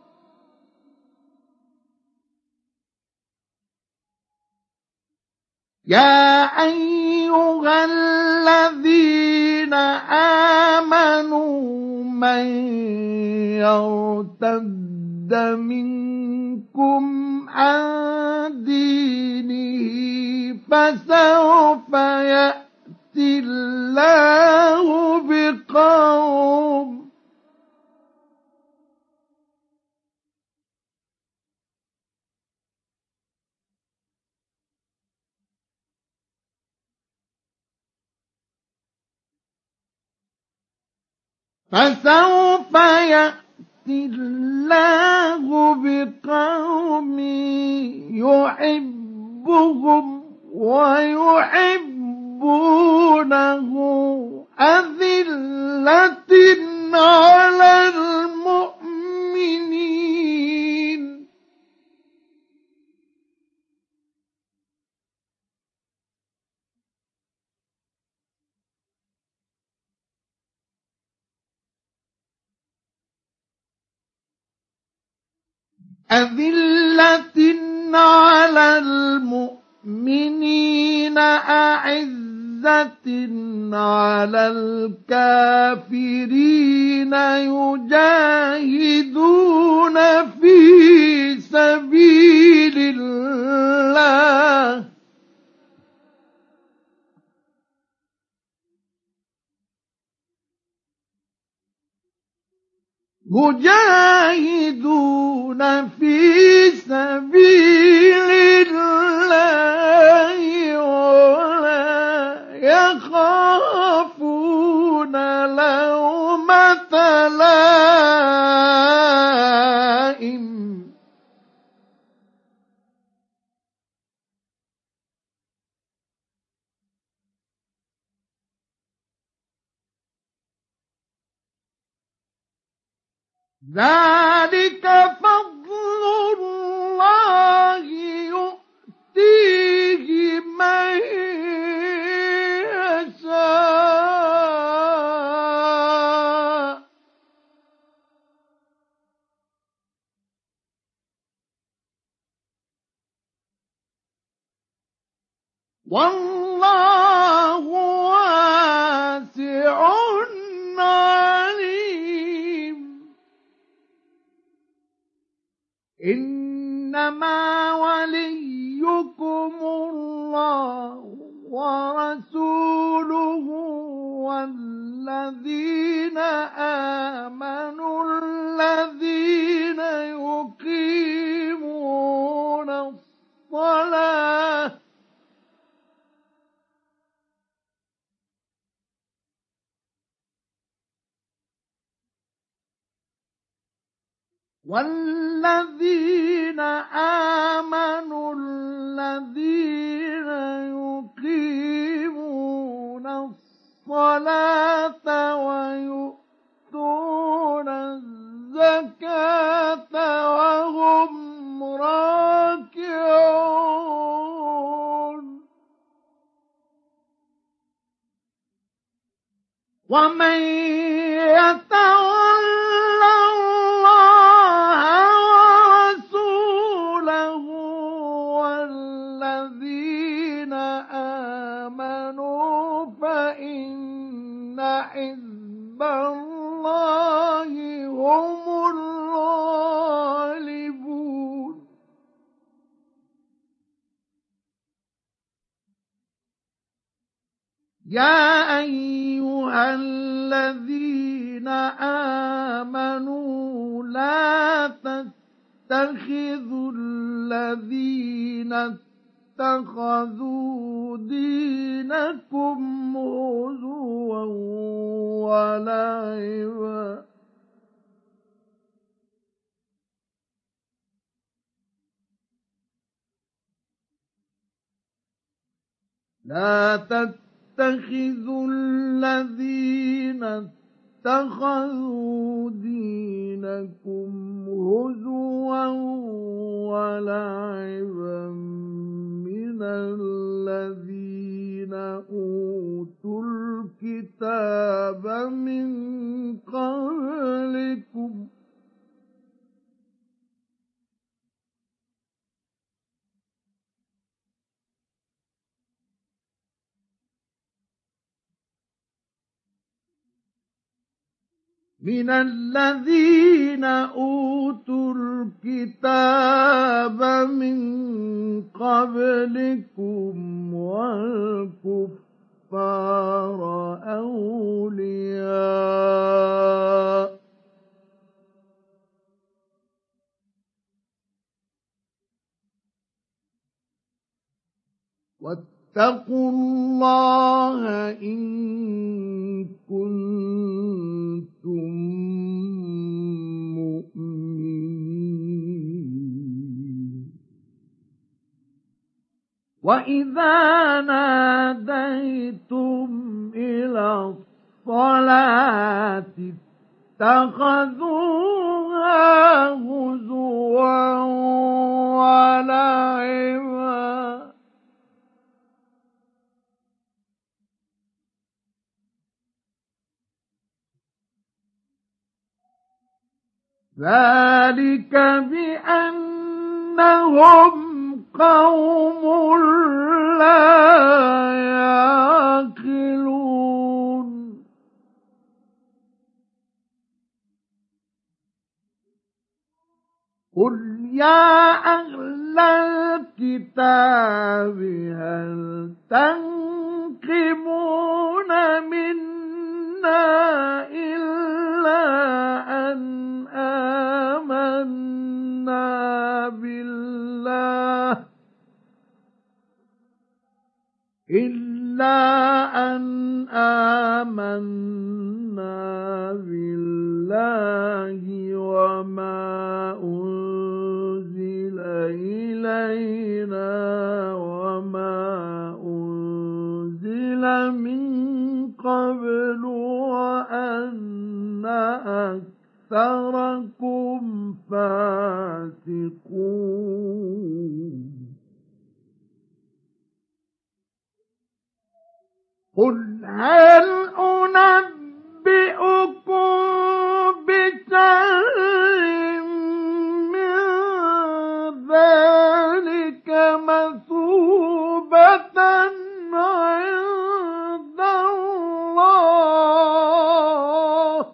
[SPEAKER 1] يا أيها الذين آمنوا من يرتد منكم عن دينه فسوف يأتي الله بقوم فسوف يأتي الله بقوم يحبهم ويحبونه أذلة على المؤمنين أذلة على المؤمنين أعزة على الكافرين يجاهدون في سبيل الله يجاهدون في سبيل الله ولا يخافون لومة لائم ذلك فضل الله يؤتيه من يشاء والله واسع عليم إنما وليكم الله ورسوله والذين آمنوا الذين يقيمون الصلاة والذين آمنوا الذين يقيمون الصلاة ويؤتون الزكاة وهم راكعون ومن يتولى الله ورسوله والذين آمنوا فإن حزب الله هم الغالبون يا أيها الذين آمنوا لا تتخذوا الذين اتخذوا دينكم هزوا ولعبا لا تتخذوا الذين اتخذوا دينكم هزوا ولعبا من الذين أوتوا الكتاب من قبلكم من الذين أوتوا الكتاب من قبلكم والكفار أولياء واتقوا الله إن كنتم مؤمنين وإذا ناديتم إلى الصلاة اتخذوها هزوا ولعبا ذلك بأنهم قوم لا يعقلون قل يا أهل الكتاب هل تنقمون منا إلا أن آمنا بالله إلا أن آمنا بالله وما أنزل إلينا وما أنزل من قبل وأن أكثركم فاسقون قل هل أنبئكم بشر من ذلك مثوبة عند الله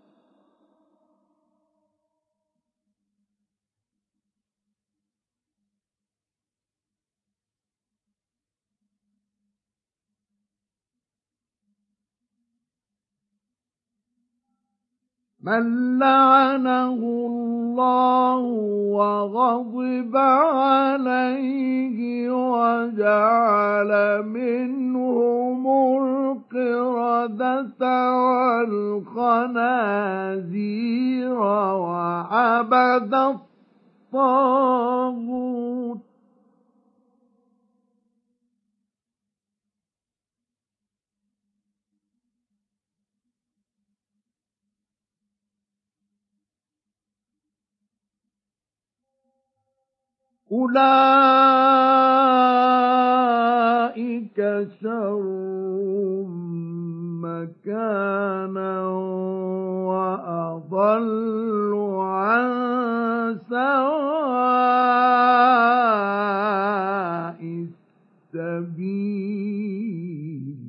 [SPEAKER 1] من لعنه الله وغضب عليه وجعل منهم القردة والخنازير وعبد الطاغوت أولئك شر مكانا وأضل عن سواء السبيل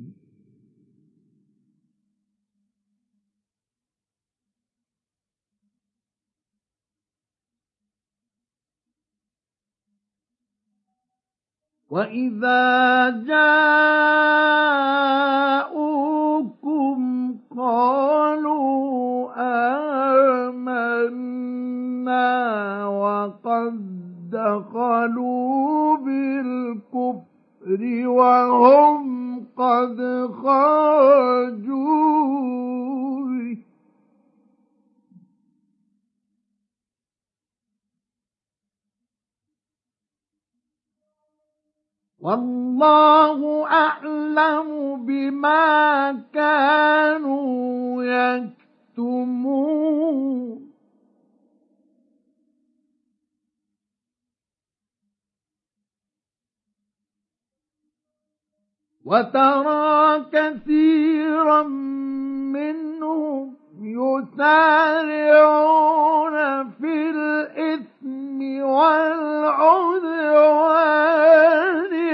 [SPEAKER 1] وإذا جاءوكم قالوا والله أعلم بما كانوا يكتمون وترى كثيرا منهم يسارعون في الإثم والعدوان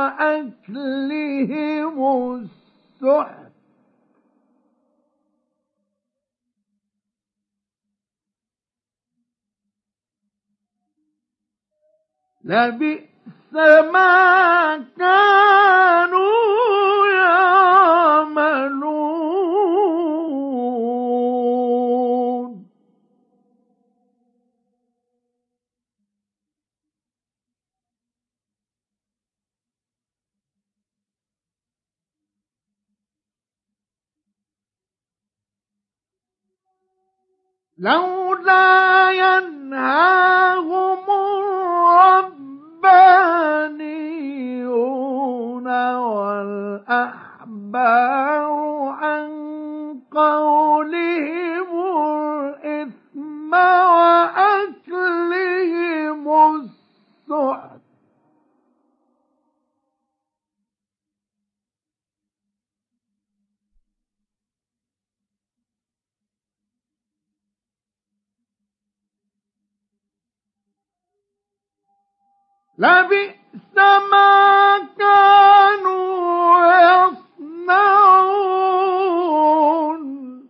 [SPEAKER 1] وأكلهم السحت لبئس ما كانوا يعملون لولا ينهاهم الربانيون والأحبار عن قولهم الإثم وأكلهم السحت لبئس ما كانوا يصنعون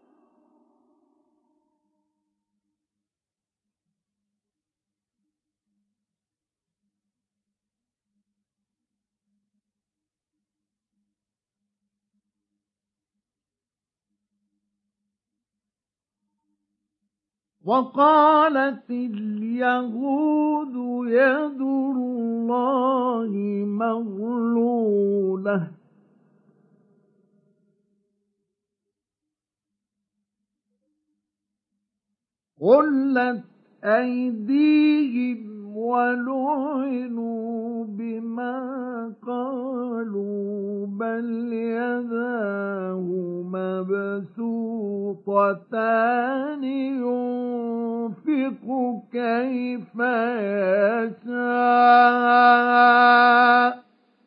[SPEAKER 1] وقالت اليهود يد الله مغلولة غلت أيديهم ولعنوا بما قالوا بل يداه مبسوطتان ينفق كيف يشاء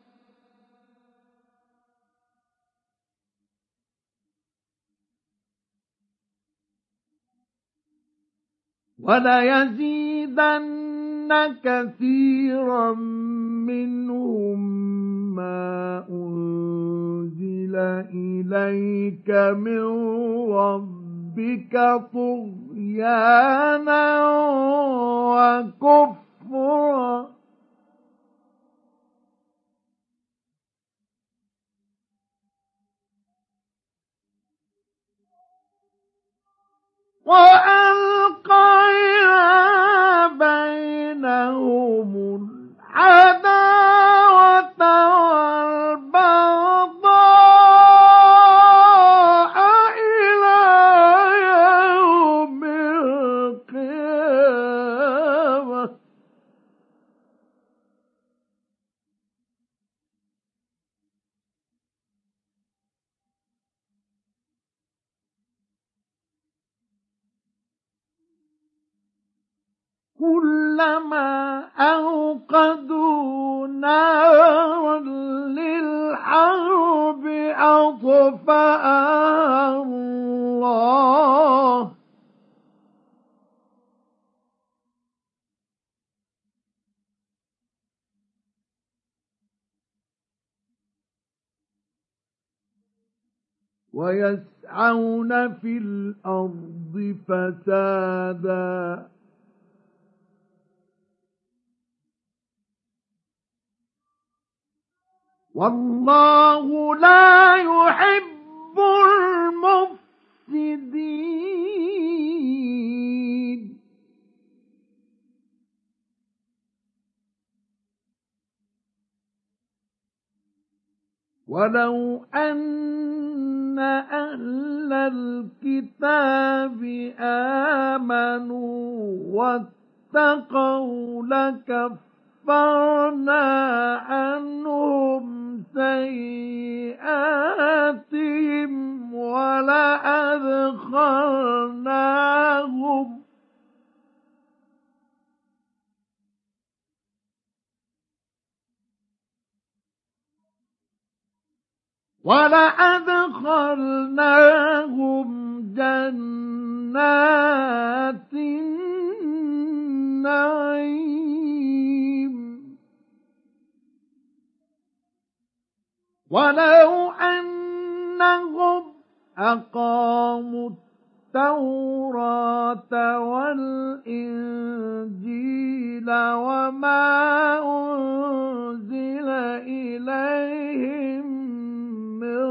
[SPEAKER 1] وليزيدن كثيرا منهم ما أنزل إليك من ربك طغيانا وكفرا وألقينا بينهم العداوة والبغضاء إلى يوم القيامة كلما أوقدوا نارا للحرب أطفأها الله ويسعون في الأرض فسادا والله لا يحب المفسدين ولو أن أهل الكتاب آمنوا واتقوا لكفروا كفرنا عنهم سيئاتهم ولأدخلناهم ولأدخلناهم جنات النعيم ولو أنهم أقاموا التوراة والإنجيل وما أنزل إليهم من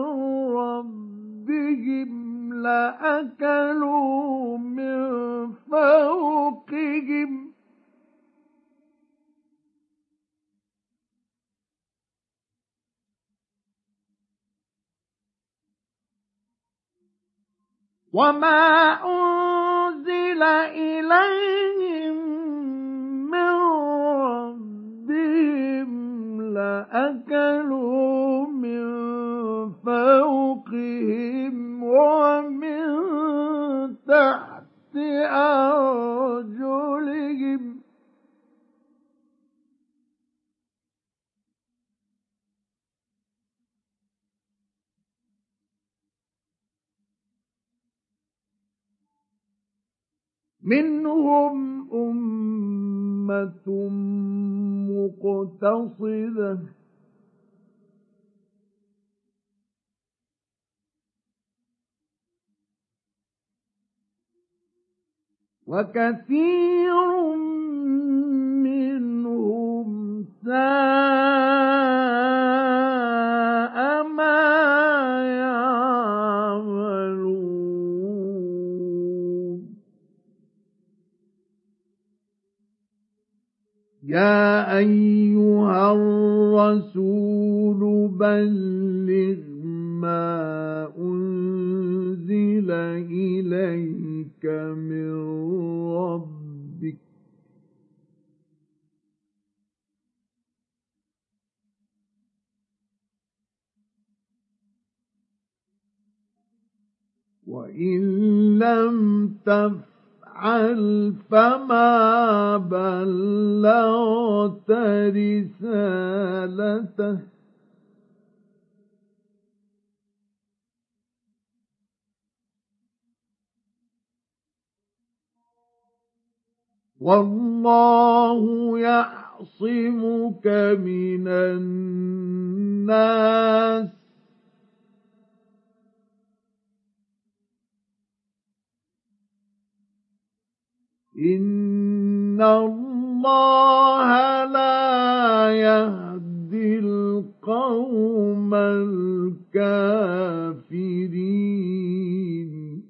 [SPEAKER 1] ربهم لأكلوا من فوقهم وما أنزل إليهم من ربهم لأكلوا من فوقهم ومن تحت أرجلهم منهم أمة مقتصدة وكثير منهم ساء ما يعملون يا أيها الرسول بلغ ما أنزل إليك من ربك وإن لم تفعل فما بلغت رسالته والله يعصمك من الناس إن الله لا يهدي القوم الكافرين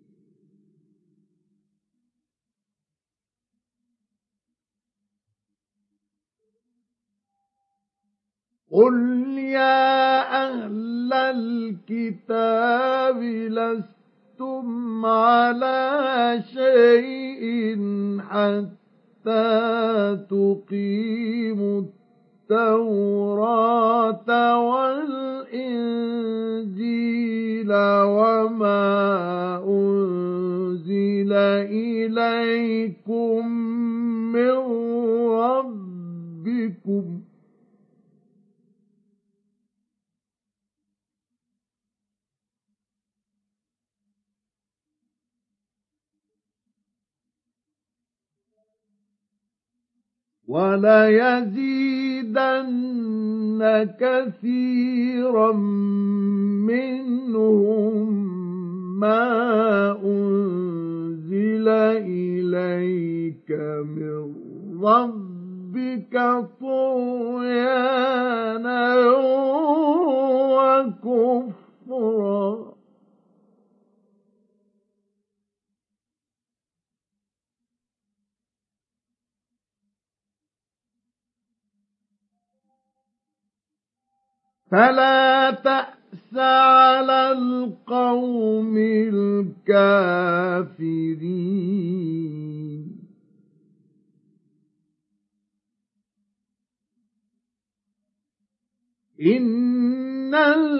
[SPEAKER 1] قل يا أهل الكتاب لستم على شيء حتى تقيموا التوراة والإنجيل وما أنزل إليكم من ربكم وليزيدن كثيرا منهم ما أنزل إليك من ربك طغيانا وكفرا فلا تأس على القوم الكافرين إن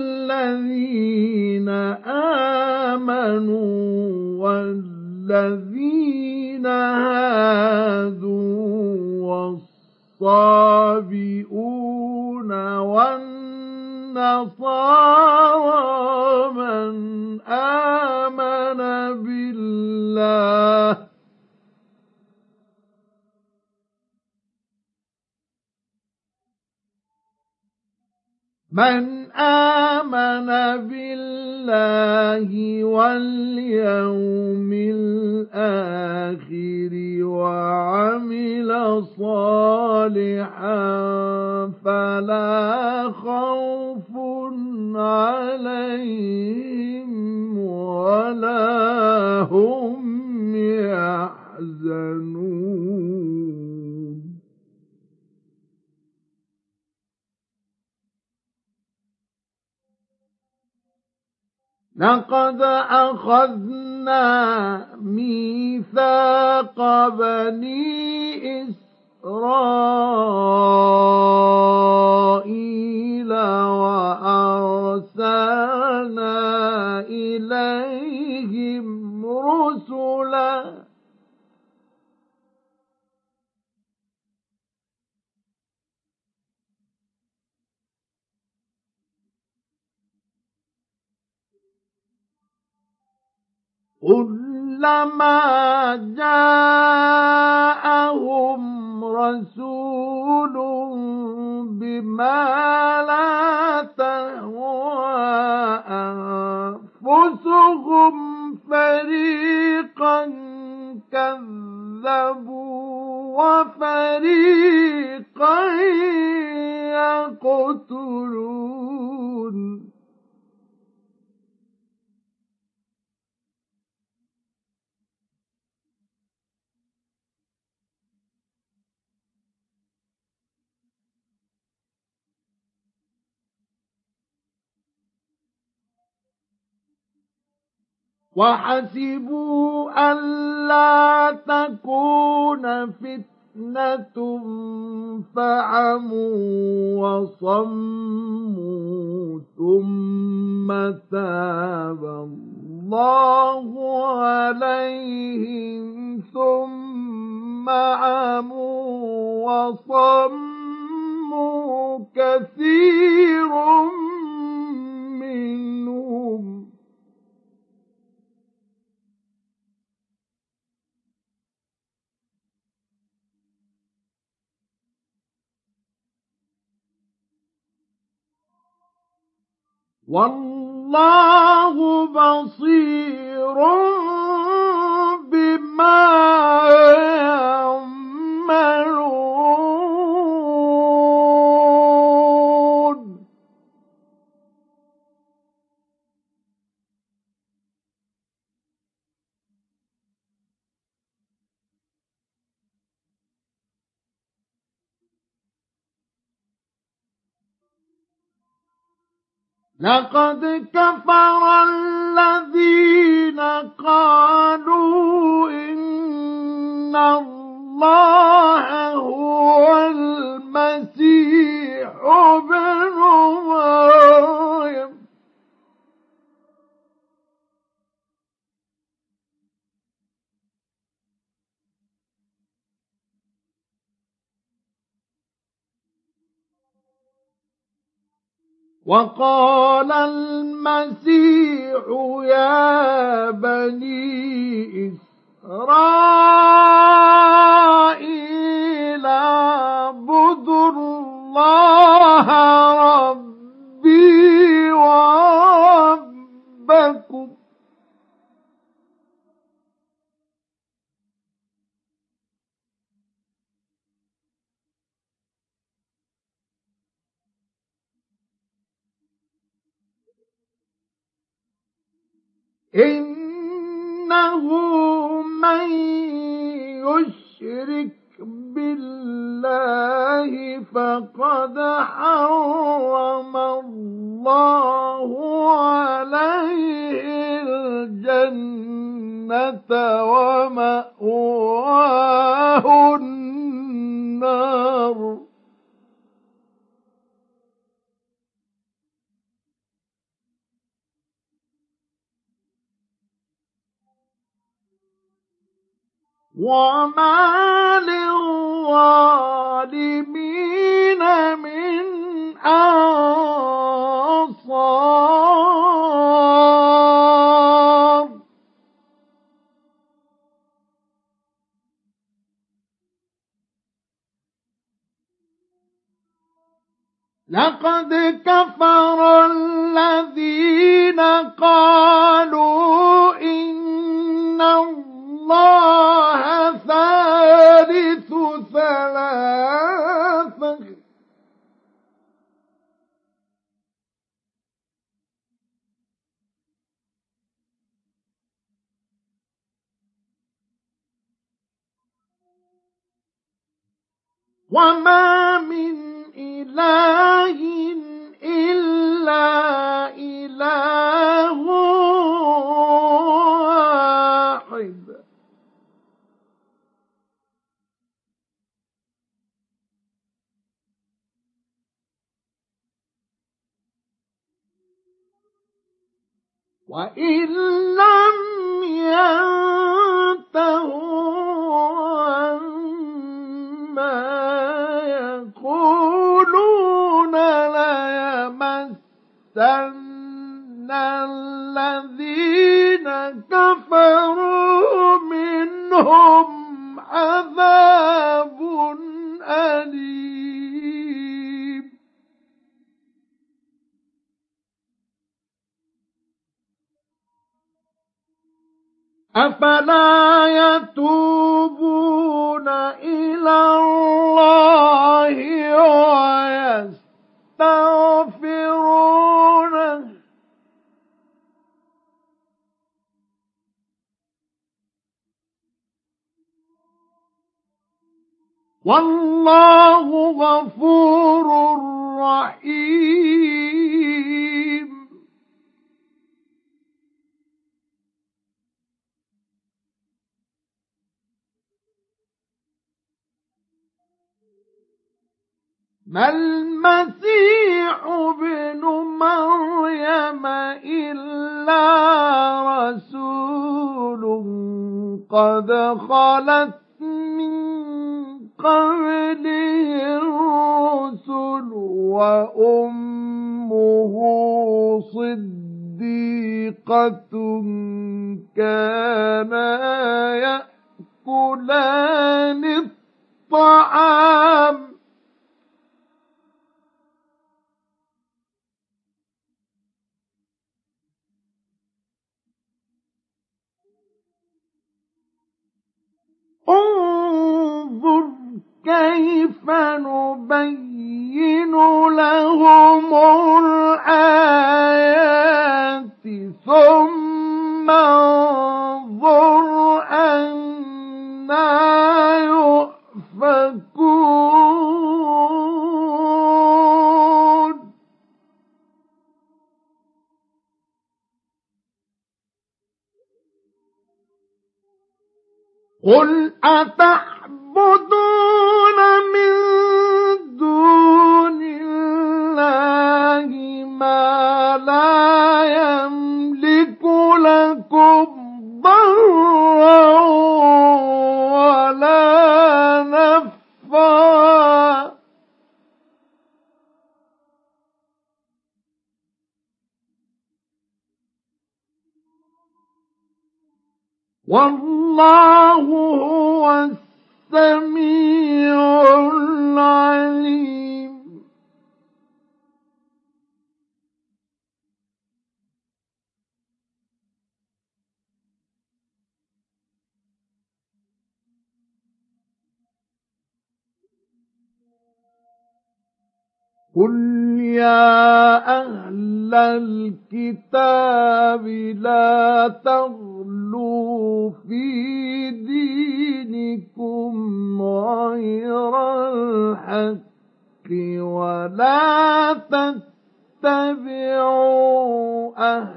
[SPEAKER 1] الذين آمنوا والذين هادوا والصابئون والنصارى من آمن بالله من آمن بالله واليوم الآخر وعمل صالحا فلا خوف عليهم ولا هم يحزنون لقد أخذنا ميثاق بني إسرائيل وأرسلنا إليهم رسلا كلما جاءهم رسول بما لا تهوى أنفسهم فريقا كذبوا وفريقا يقتلون وحسبوا ألا تكون فتنة فعموا وصموا ثم تاب الله عليهم ثم عموا وصموا كثير منهم والله بصير بما يعملون لقد كفر الذين قالوا إن الله هو المسيح ابن مريم وقال المسيح يا بني إسرائيل اعبدوا الله ربي وربكم إنه من يشرك بالله فقد حرم الله عليه الجنة ومأواه النار وما للظالمين من أنصار. لقد كفر الذين قالوا إن الله ثالث ثلاثة وما من إله إلا إله واحد وإن لم ينتهوا عما يقولون ليمسن الذين كفروا منهم عذاب أليم. أفلا يتوبون إلى الله ويستغفرونه والله غفور رحيم. ما المسيح ابن مريم إلا رسول قد خلت من قبله الرسل وأمه صديقة كانا يأكلان الطعام انظر كيف نبين لهم الآيات ثم انظر أنى يؤفكون. قل أتعبدون من دون الله ما لا يملك لكم ضرا ولا نفعا والله هو السميع العليم. قل يا أهل الكتاب لا تغلوا في دينكم غير الحق ولا تتبعوا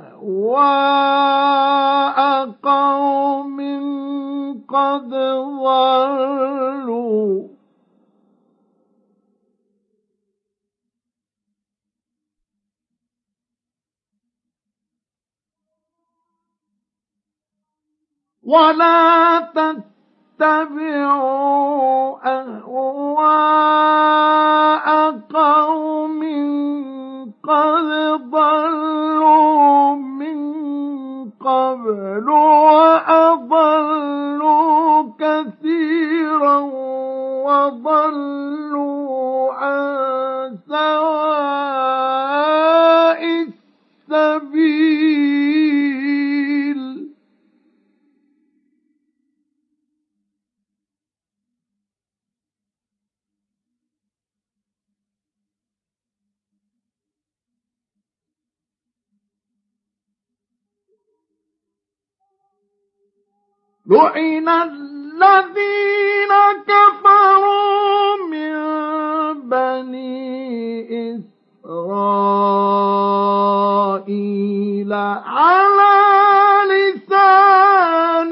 [SPEAKER 1] أهواء قوم قد ضلوا ولا تتبعوا تتبعوا أهواء قوم قد ضلوا من قبل وأضلوا كثيرا وضلوا عن سواء السبيل. لعن الذين كفروا من بني إسرائيل على لسان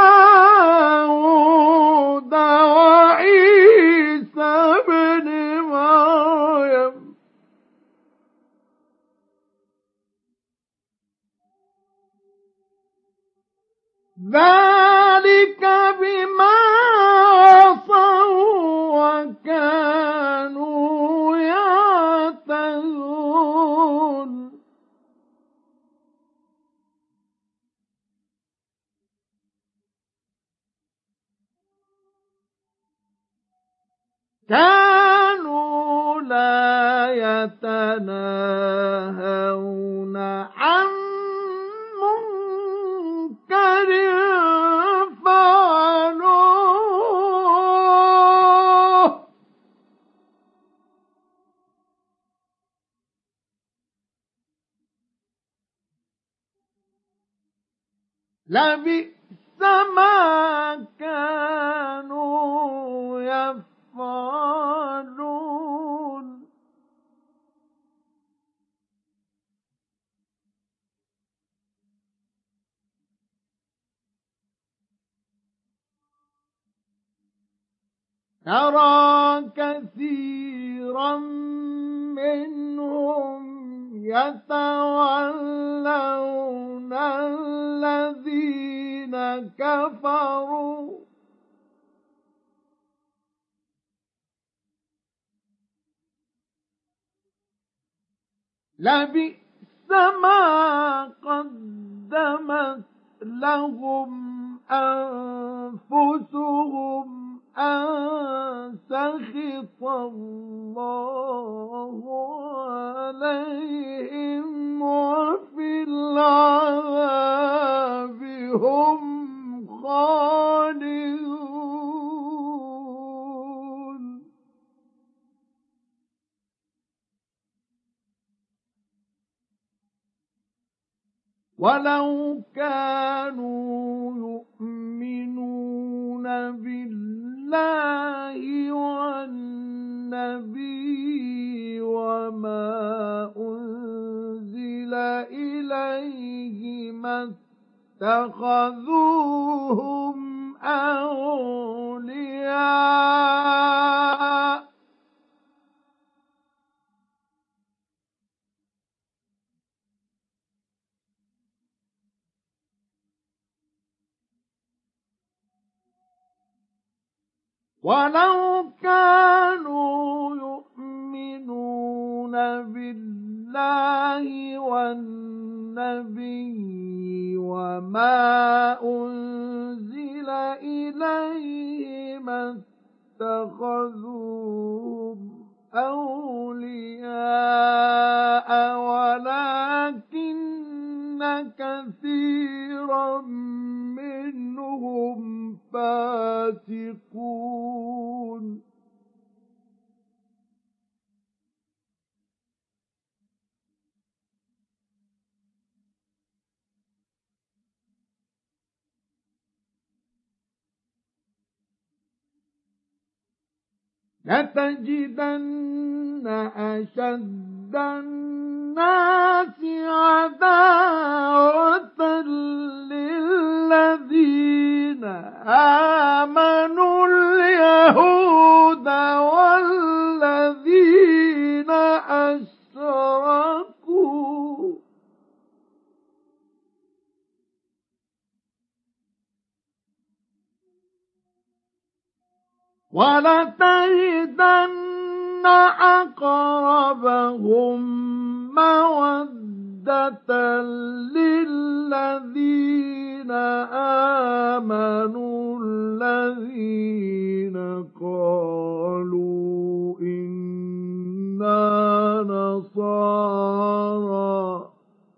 [SPEAKER 1] داود وعيسى ابن مريم ذلك بما عصوا وكانوا يعتدون. كانوا لا يتناهون عن منكر فعلوه لبئس ما كانوا يفعلون. ترى كثيرا منهم يتولون الذين كفروا لبئس ما قدمت لهم أنفسهم أن سخط الله عليهم وفي العذاب هم خالدون. ولو كانوا يؤمنون بالله والنبي وما أنزل إليه ما اتخذوهم أولياء ولو كانوا يؤمنون بالله والنبي وما أنزل إليه ما اتخذوهم أولياء ولكن كثيرا منهم فاسقون. لتجدن أشد الناس عداوة للذين آمنوا اليهود والذين أشركوا ولتجدن أقربهم مودة للذين آمنوا الذين قالوا إنا نصارى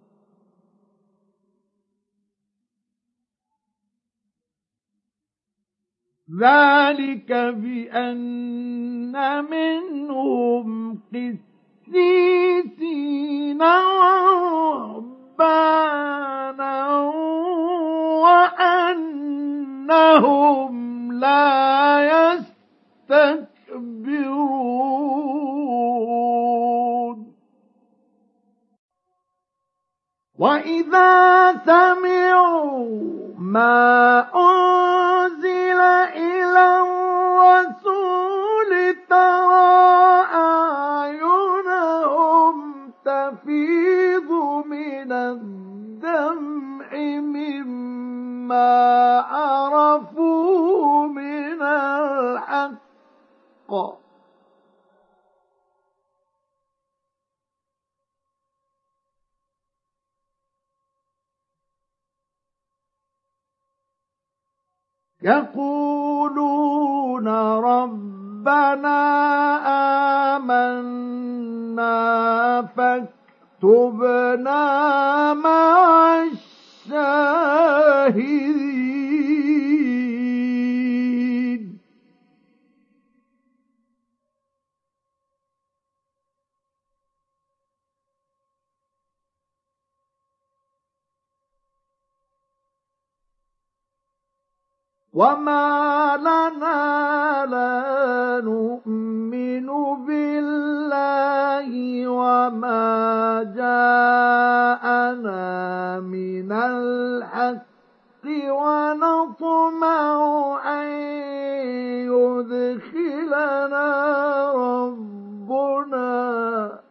[SPEAKER 1] ذلك بأن منهم قسيسين ورهبانا وأنهم لا يستكبرون وإذا سمعوا ما أنزل إلى الرسول ترى أعينهم تفيض من الدمع مما عرفوا من الحق يقولون ربنا آمنا فاكتبنا مع الشاهدين وما لنا لا نؤمن بالله وما جاءنا من الحق ونطمع أن يدخلنا ربنا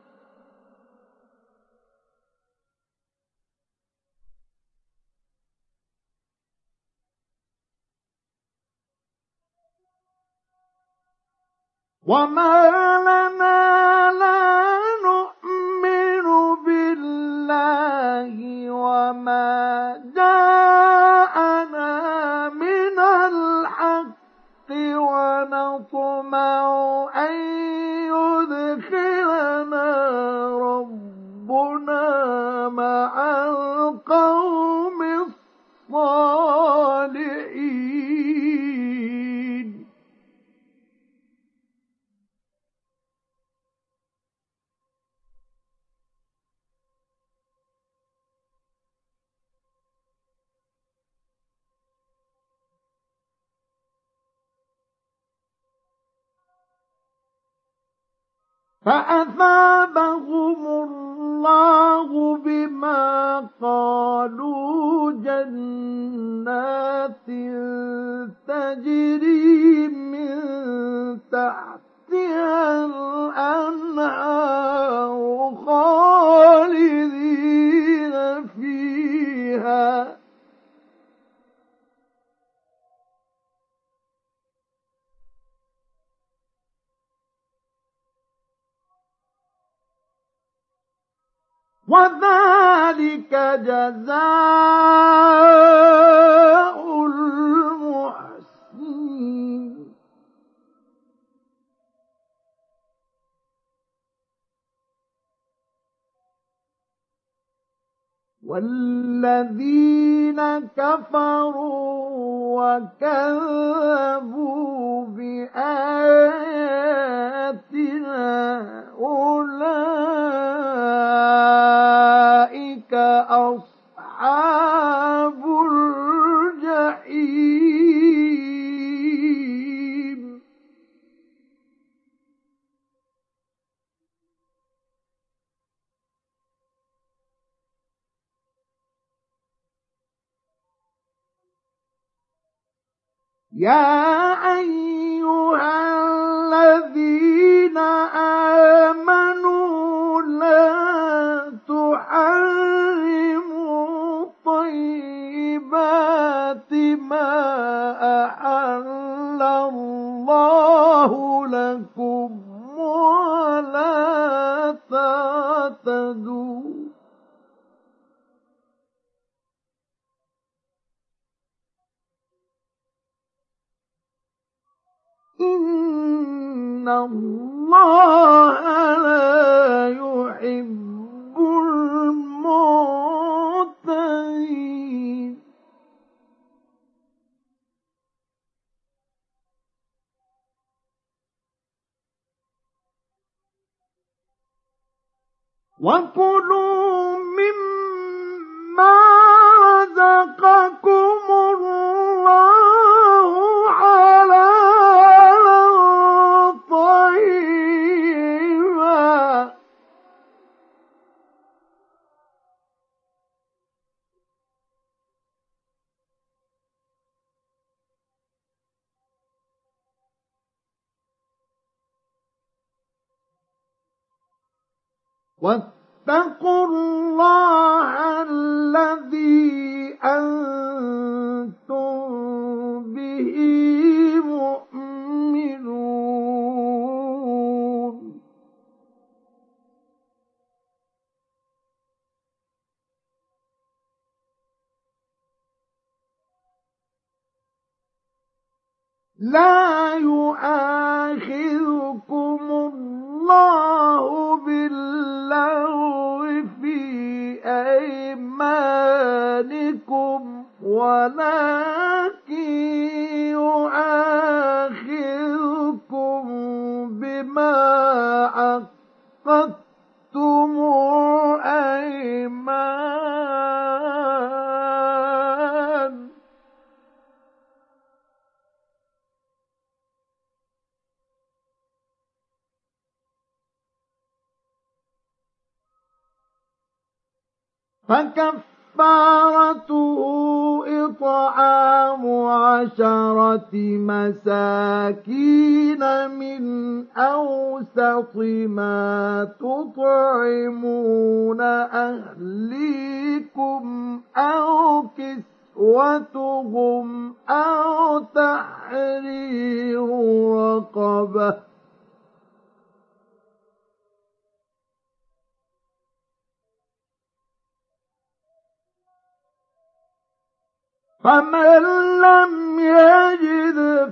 [SPEAKER 1] وما لنا لا نؤمن بالله وما جاءنا من الحق ونطمع أن يدخلنا ربنا مع القوم الصالحين فأثابهم الله بما قالوا جنات تجري من تحتها الأنهار خالدين فيها وذلك جزاء المحسنين والذين كفروا وكذبوا بآياتنا أولئك أصحاب الجحيم يا أيها الذين آمنوا لا تحرموا طيبات ما أحل الله الله لكم ولا تعتدوا إن الله لا يحب المعتدين وكلوا مما رزقكم الله حلالا طيبا واتقوا الله الذي أنتم به مؤمنون لا يؤاخذكم الله باللغو في أيمانكم ولكن يؤاخذكم بما عقدتم الأيمان فكفارته إطعام عشرة مساكين من أوسط ما تطعمون أهليكم أو كسوتهم أو تحرير رقبة فمن لم يجد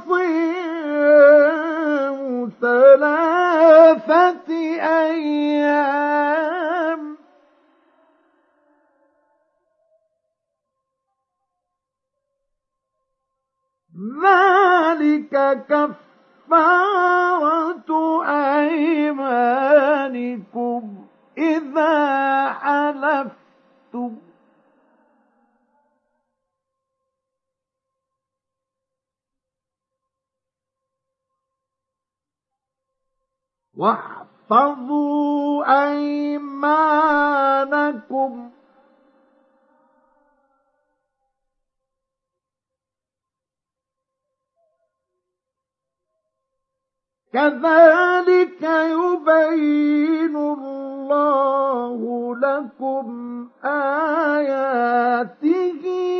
[SPEAKER 1] فصيام ثلاثة أيام ذلك كفارة أيمانكم إذا حلفتم واحفظوا أيمانكم كذلك يبين الله لكم آياته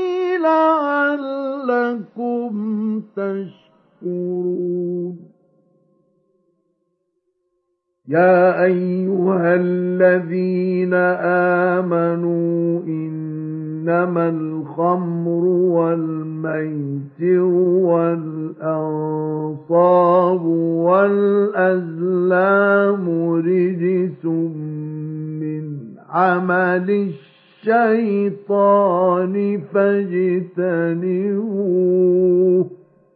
[SPEAKER 1] لعلكم تشكرون يا أيها الذين آمنوا إنما الخمر والميسر والأنصاب والأزلام رجس من عمل الشيطان فاجتنبوه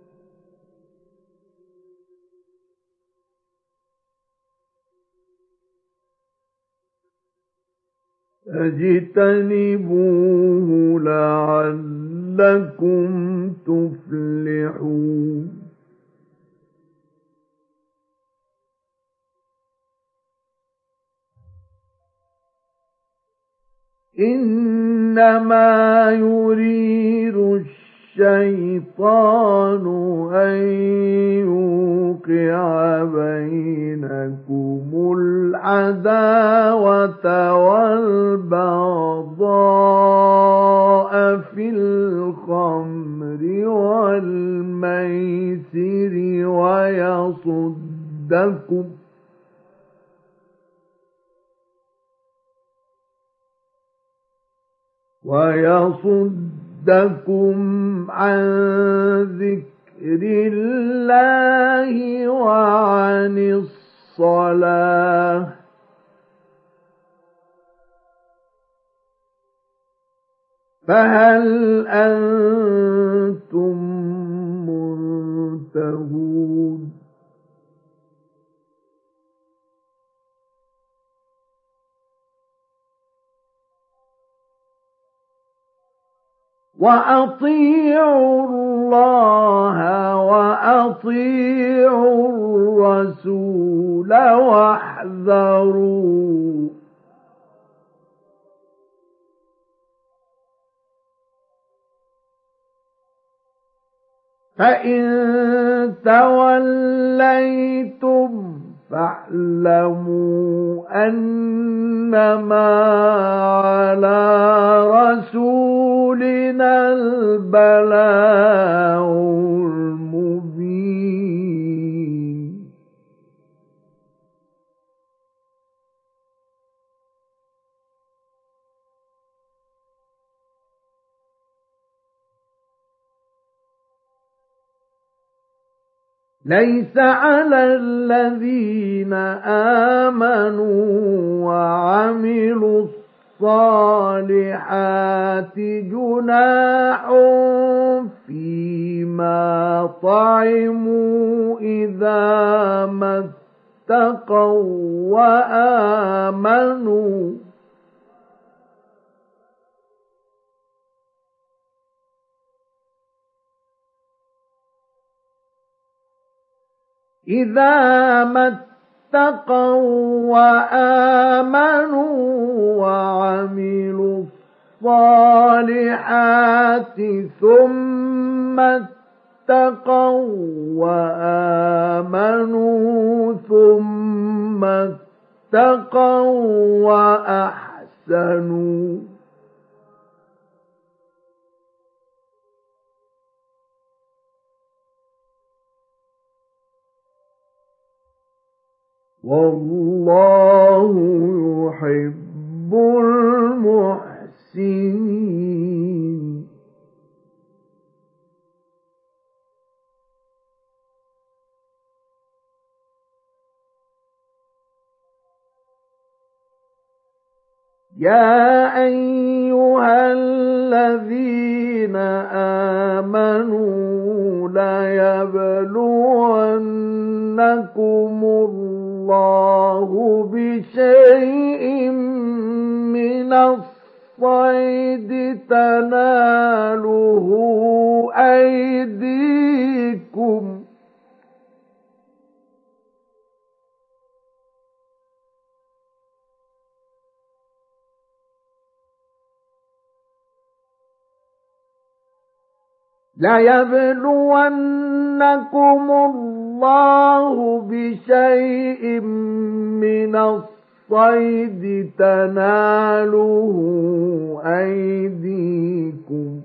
[SPEAKER 1] فاجتنبوه لعلكم تفلحون إنما يريد الشيطان أن يوقع بينكم العداوة والبغضاء في الخمر والميسر ويصدكم ويصدكم عن ذكر الله وعن الصلاة فهل أنتم منتهون وأطيعوا الله وأطيعوا الرسول واحذروا فإن توليتم فاعلموا أنما على رسولنا البلاغ المبين ليس على الذين آمنوا وعملوا الصالحات جناح فيما طعموا إذا ما اتقوا وآمنوا إذا ما اتقوا وآمنوا وعملوا الصالحات ثم اتقوا وآمنوا ثم اتقوا وأحسنوا والله يحب المحسنين يا أيها الذين آمنوا ليبلونكم الله بشيء من الصيد تناله أيديكم ليبلونكم الله بشيء من الصيد تناله أيديكم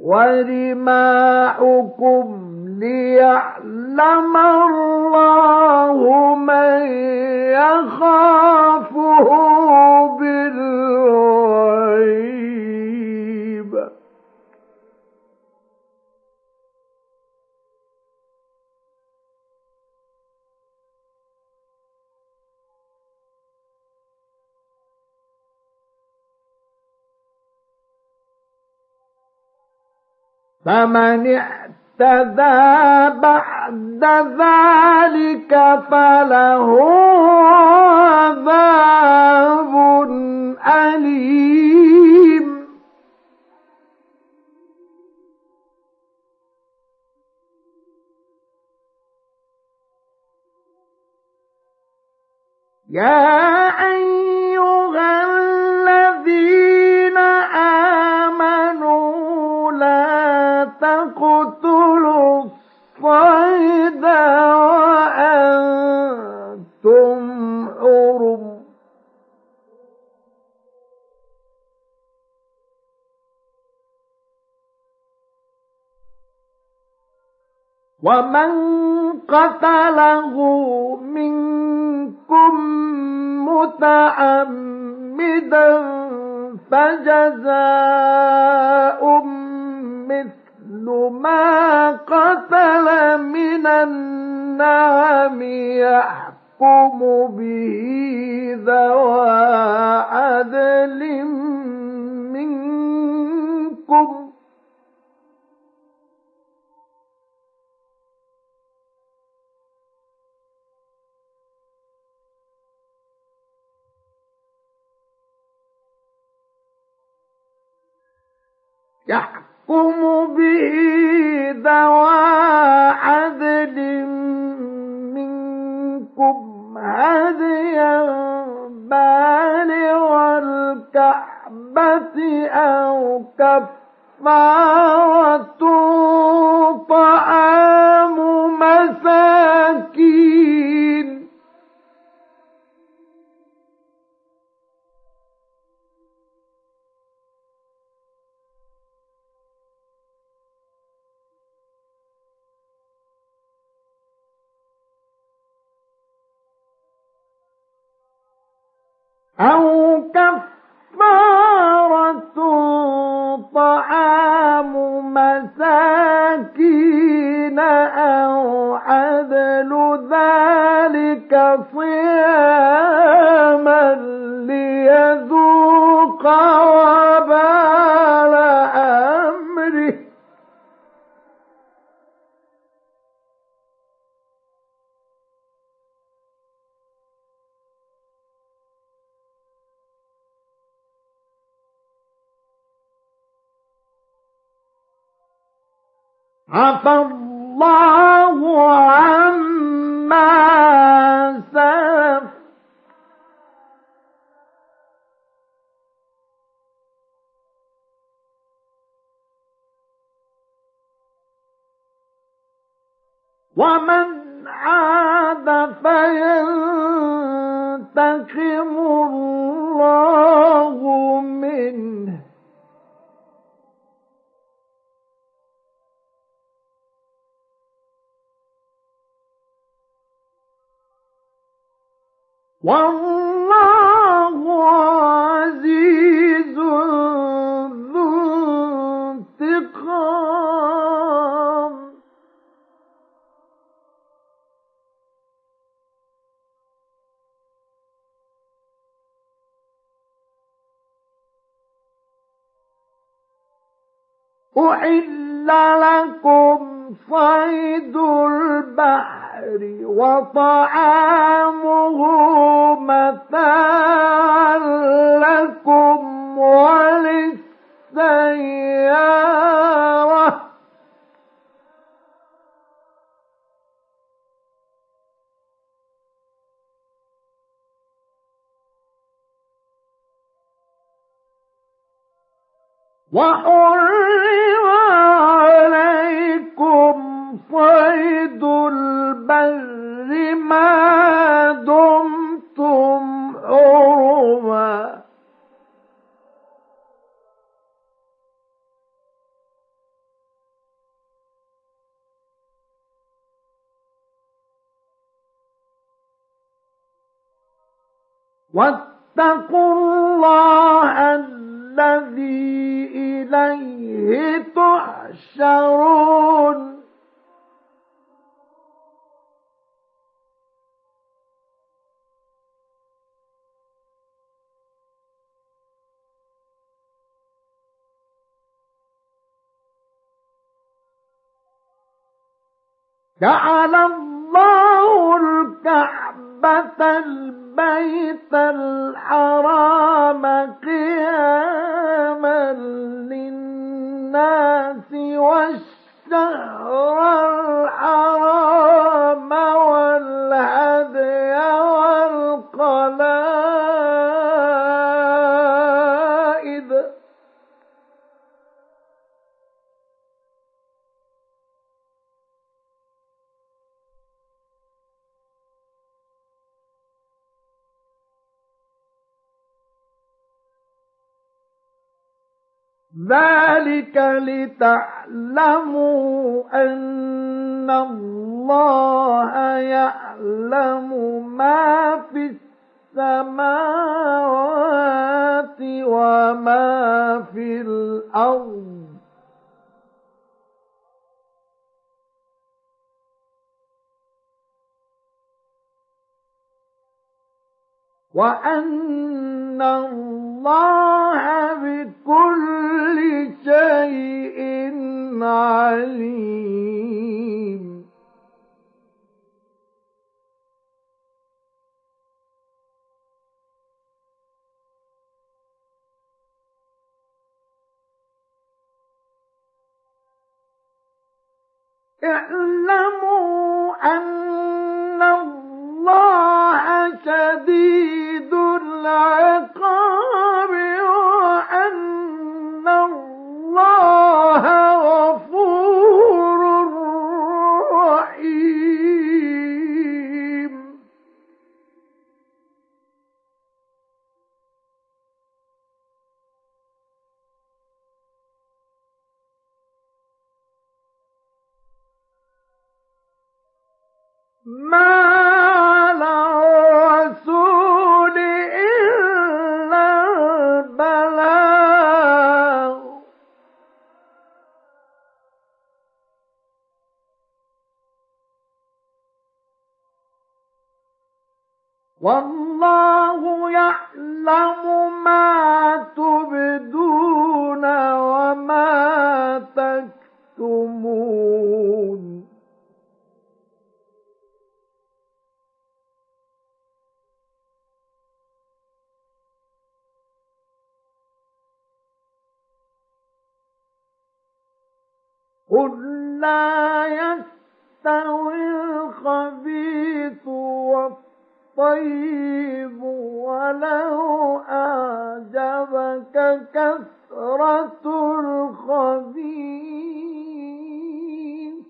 [SPEAKER 1] ورماحكم ليعلم الله من يخافه بالغيب فمن اعتدى بعد ذلك فله عذاب أليم يا أيها الذين آمنوا لا تقتلوا الصيد وأنتم حرم ومن قتله منكم متعمدا فجزاء مثل ما قتل من النعم يحكم به ذوى عدل منكم يحكم به ذوى عدل منكم هديا بالغ الكعبة أو كفارة طعام مساكين أو كفارة طعام مساكين أو عدل ذلك صياما ليذوق وبال أمره عفى الله عما سلف ومن عاد فينتقم الله منه والله عزيز ذو انتقام أحل لكم صيد البحر وطعامه متاعا لكم وللسيارة وحرم عليكم صيد البر ما دمتم حرما واتقوا الله الذي إليه تحشرون جعل الله الكعبة البيت الحرام قياما للناس والشهر الحرام والهدي والقلائد ذلك لتعلموا أن الله يعلم ما في السماوات وما في الأرض وأن الله بكل شيء عليم. اعلموا أن الله شديد العقاب وأن الله غفور رحيم. ما على الرسول إلا البلاغ والله يعلم ما تبدون وما تكتمون. قل لا يستوي الخبيث والطيب ولو أعجبك كثرة الخبيث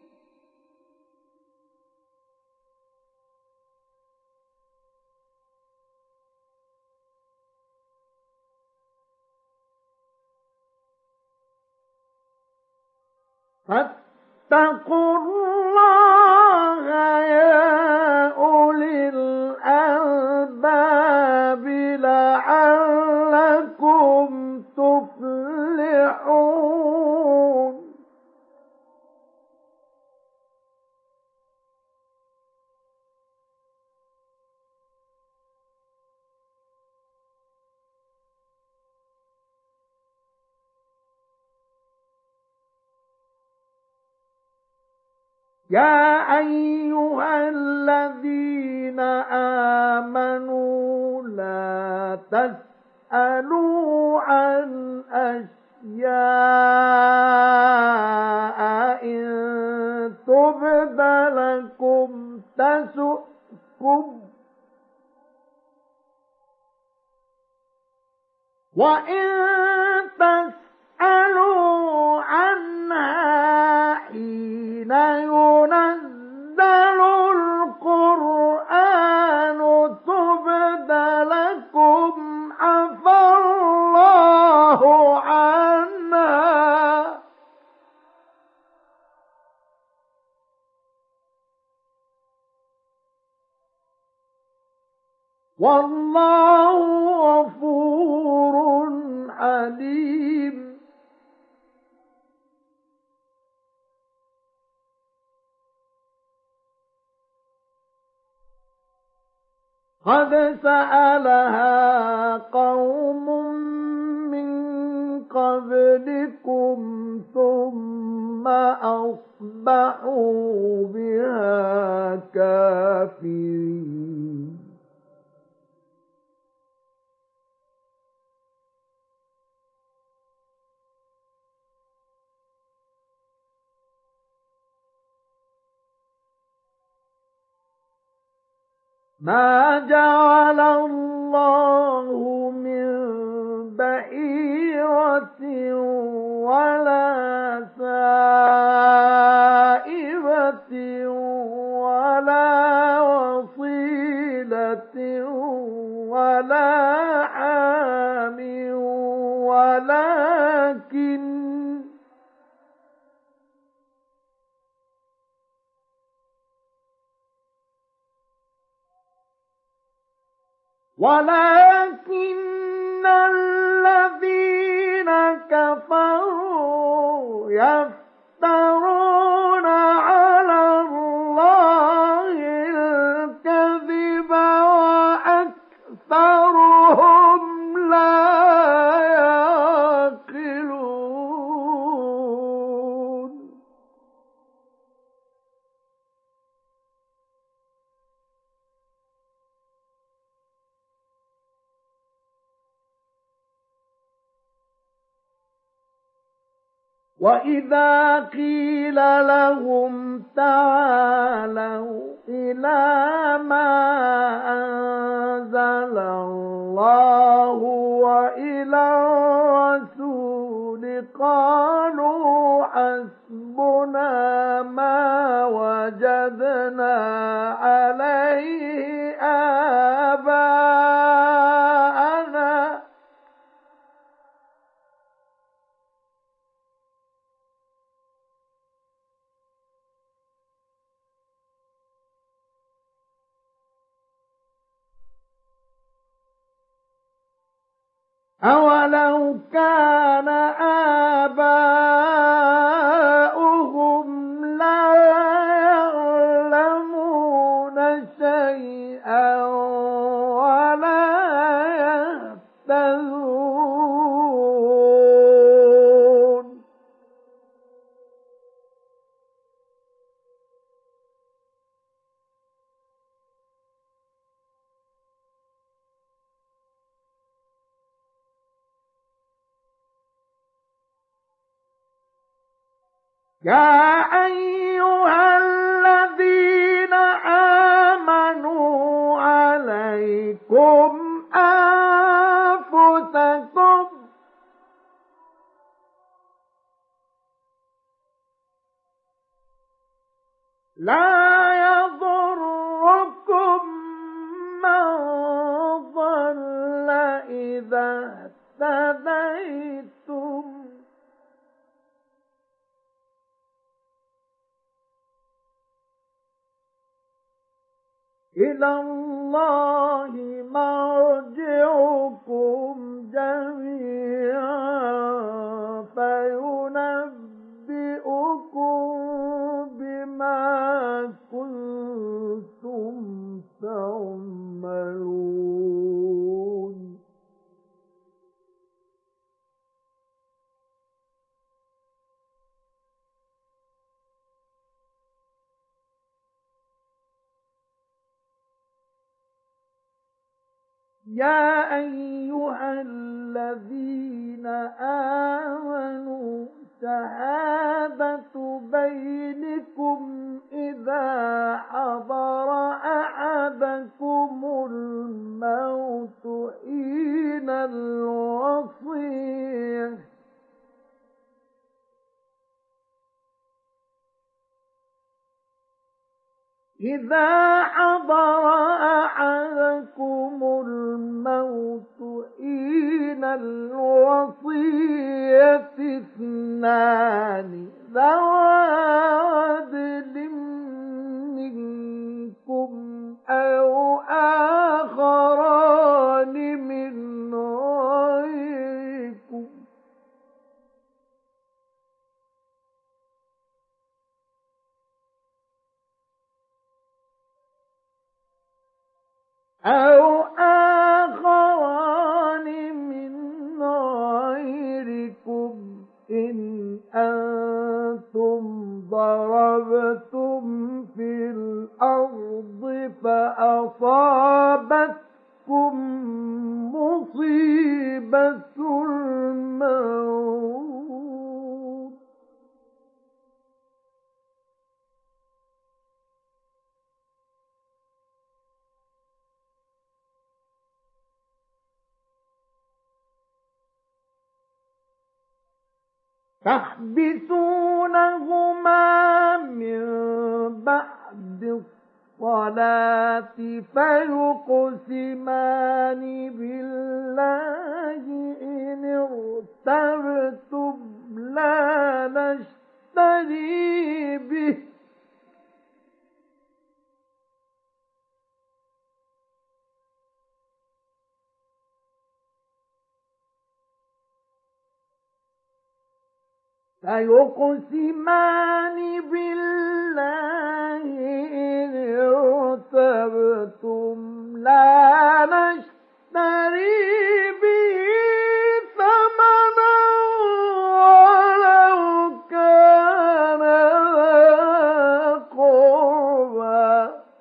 [SPEAKER 1] فاتقوا الله يا أولي الألباب لعلكم تفلحون. يا أيها الذين آمنوا لا تسألوا عن أشياء إن تبد لكم تسؤكم وإن تسألوا عنها حين ينزل القرآن تبد لكم عفى الله عنها والله غفور حليم. قد سألها قوم من قبلكم ثم أصبحوا بها كافرين. ما جعل الله من بحيرة ولا سائبة ولا وصيلة ولا حام ولكن ولكن الذين كفروا يفترون على الله الكذب وأكثرهم لا يعقلون. وَإِذَا قِيلَ لَهُمْ تَعَالَوْا إِلَى مَا أَنزَلَ اللَّهُ وَإِلَى الرَّسُولِ قَالُوا حَسْبُنَا مَا وَجَدْنَا عَلَيْهِ آبَاءَنَا أَوَلَوْ كَانَ آبَاؤُهُمْ لَا يَعْلَمُونَ شَيْئًا وَلَا يَهْتَدُونَ. يَا أَيُّهَا الَّذِينَ آمَنُوا عَلَيْكُمْ أَنفُسَكُمْ لَا يَضُرُّكُمْ مَنْ ضَلَّ إِذَا اهْتَدَيْتُمْ إِلَى اللَّهِ مَرْجِعُكُمْ جَمِيعًا فَيُنَبِّئُكُم بِمَا كُنتُمْ تَعْمَلُونَ. يَا أَيُّهَا الَّذِينَ آمَنُوا شَهَادَةُ بَيْنِكُمْ إِذَا حَضَرَ أَحَدَكُمُ الْمَوْتُ حِينَ الْوَصِيَّةِ إِذَا حَضَرَ أَحَدَكُمُ الْمَوْتُ حِينَ الْوَصِيَّةِ اثْنَانِ ذَوَا عَدْلٍ مِّنكُمْ أَوْ آخَرَانِ مِنْ غَيْرِكُمْ أَوْ آخَرَانِ مِنْ غَيْرِكُمْ إِنْ أَنْتُمْ ضَرَبْتُمْ فِي الْأَرْضِ فَأَصَابَتْكُمْ مُصِيبَةُ الْمَوْتِ تحبسونهما من بعد الصلاة فيقسمان بالله إن ارتبتم لا نشتري به فيقسمان بالله إن ارتبتم لا نشتري به ثمنا ولو كان ذا قربى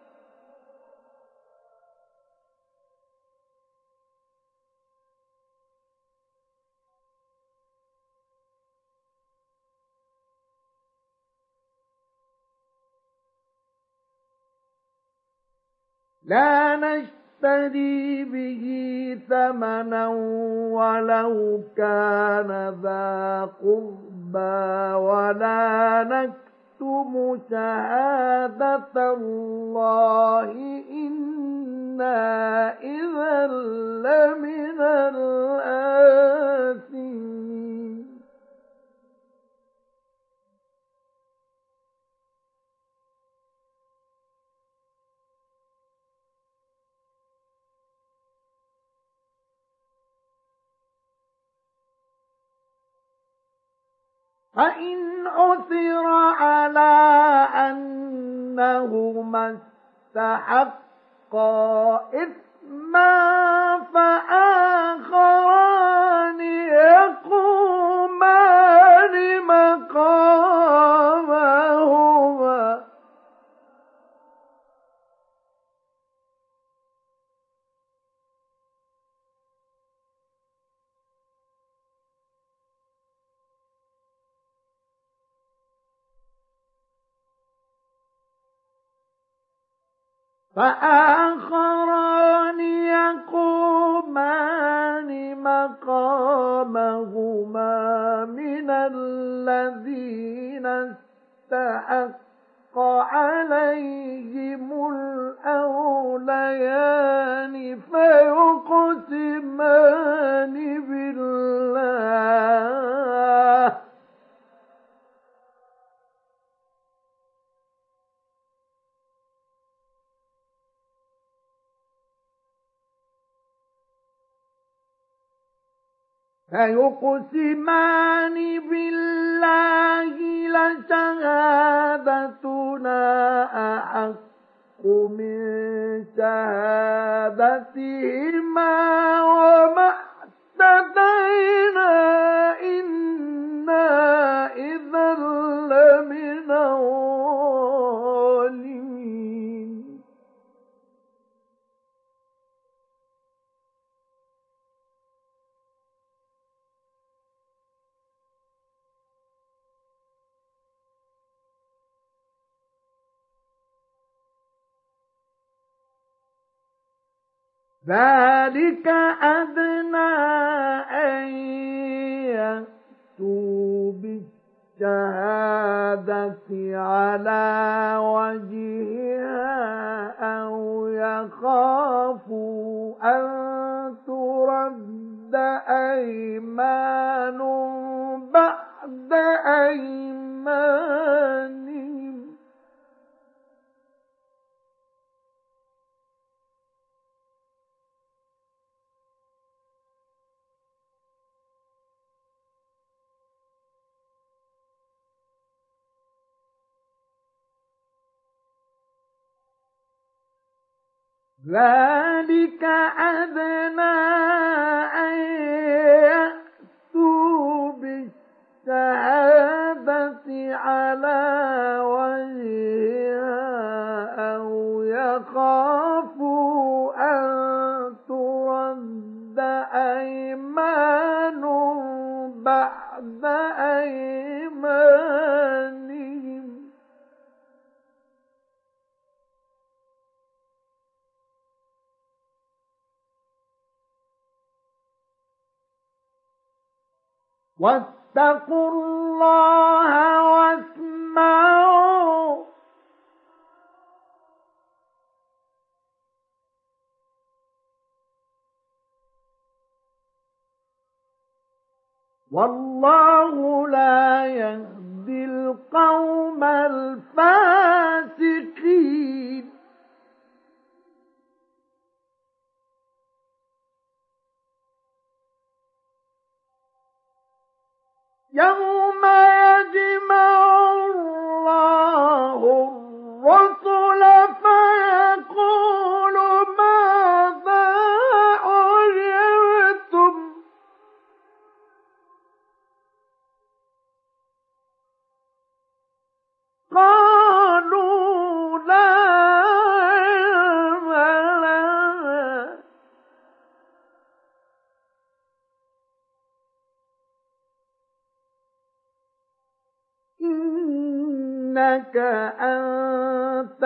[SPEAKER 1] لا نشتري به ثمنا ولو كان ذا قربى ولا نكتم شهادة الله إنا إذا لمن الآثمين فإن عثر على أنهما استحقا إثما فآخران يقومان مقامهما فآخران يقومان مقامهما من الذين استحق عليهم الأوليان فيقسمان بالله فيقسمان بالله لشهادتنا أحق من شهادتهما وما اعتدينا إنا إذا لمن الظالمين ذلك أدنى أن يأتوا بالشهادة على وجهها أو يخافوا أن ترد أيمان بعد أيمانهم ذلك أدنى أن يأتوا بالشهادة على وجهها أو يخافوا أن ترد أيمان بعد أيمانهم واتقوا الله واسمعوا والله لا يهدي القوم الفاسقين يوم إنك أنت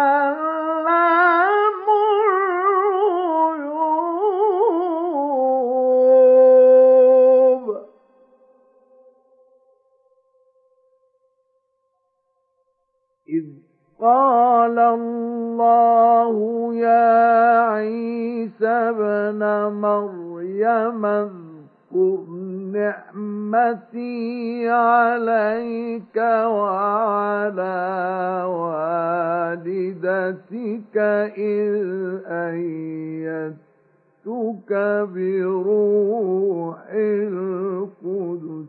[SPEAKER 1] علام الغيوب. إذ قال الله يا عيسى ابن مريم اذكر نعمتي عليك وعلى والدتك إذ أيدتك بروح القدس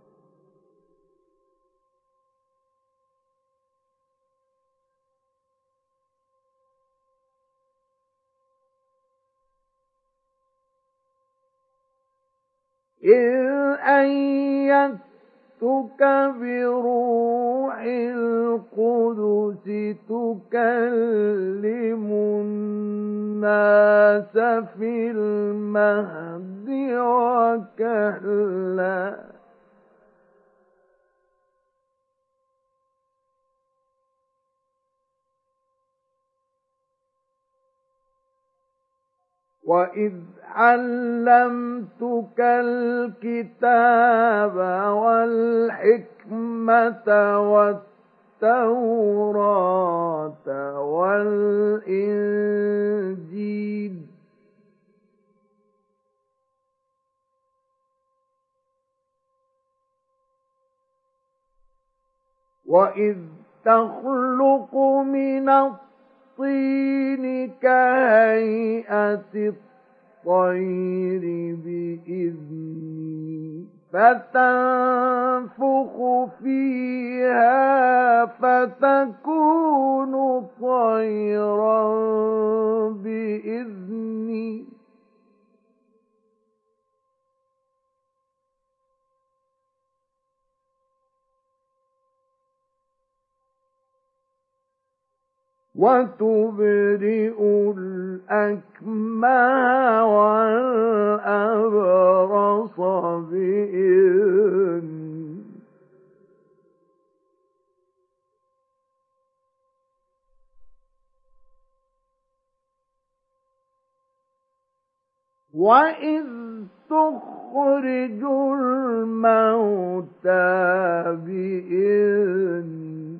[SPEAKER 1] إذ أيدتك بروح القدس تكلم الناس في المهد وكهلا وإذ علمتك الكتاب والحكمة والتوراة والإنجيل وإذ تخلق من الطين كهيئة الطير بإذني فتنفخ فيها فتكون طيرا بإذني وتبرئ الأكمه والأبرص بإذني وإذ تخرج الموتى بإذني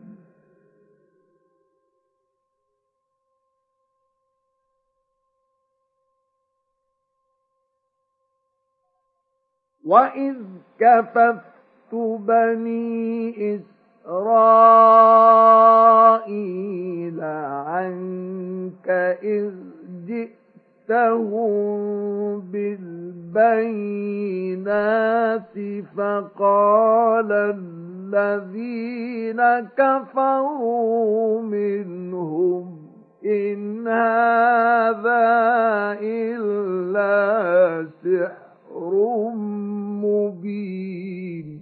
[SPEAKER 1] وإذ كففت بني إسرائيل عنك إذ جئتهم بالبينات فقال الذين كفروا منهم إن هذا إلا سحر مبين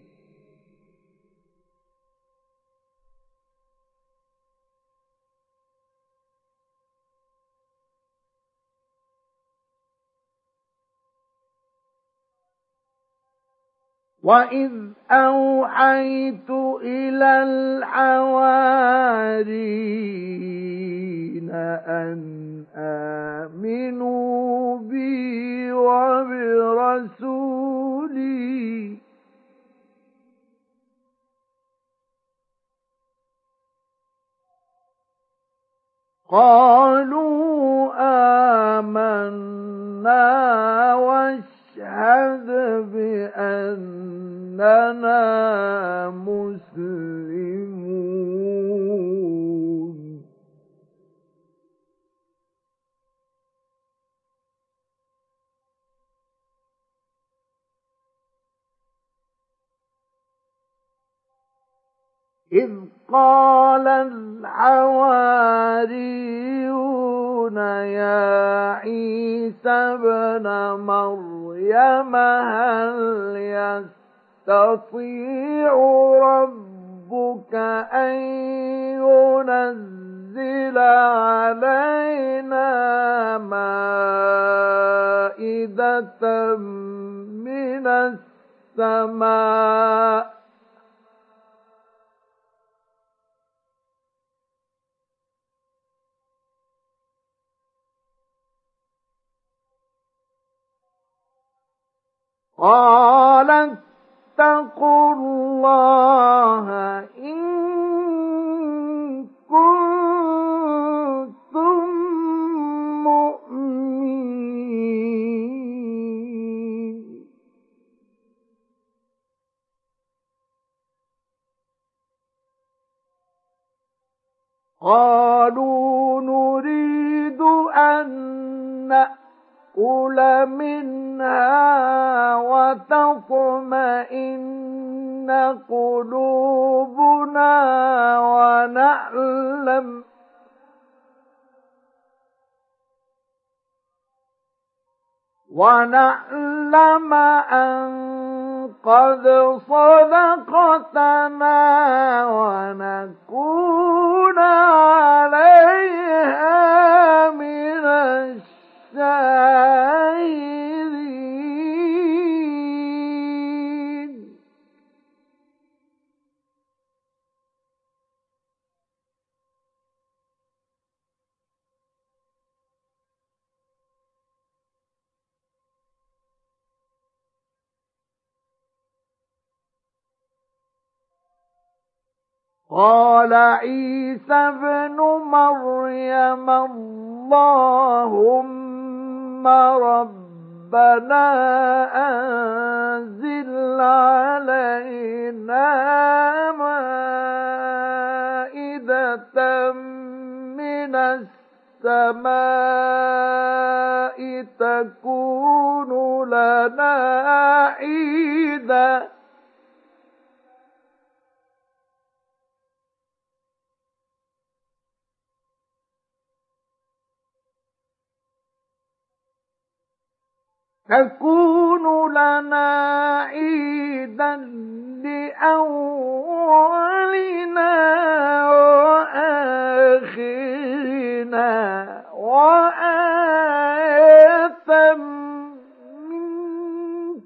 [SPEAKER 1] وإذ أوحيت إلى الحواريين أن آمنوا بي وبرسولي قالوا آمنا واشهد بأننا مسلمون إذ قال الحواريون يا عيسى ابن مريم هل يستطيع ربك أن ينزل علينا مائدة من السماء قال اتقوا الله إن كنتم مؤمنين. قالوا نريد أن نأكل منها وتطمئن قلوبنا ونعلم ونعلم أن قد صدقتنا ونكون عليها من الشاهدين. قال عيسى ابن مريم اللهم ربنا أنزل علينا مائدة من السماء تكون لنا عيدا تكون لنا عيدا لأولنا وآخرنا وآية منك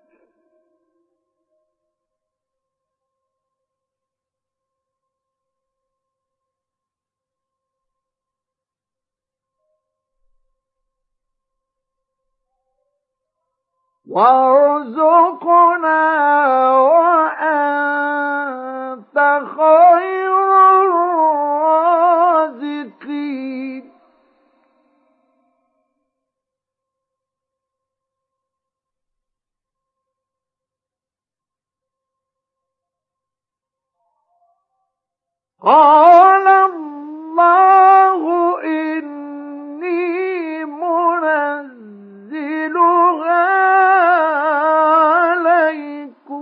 [SPEAKER 1] وارزقنا وأنت خير الرازقين. قال الله إني منزلها عليكم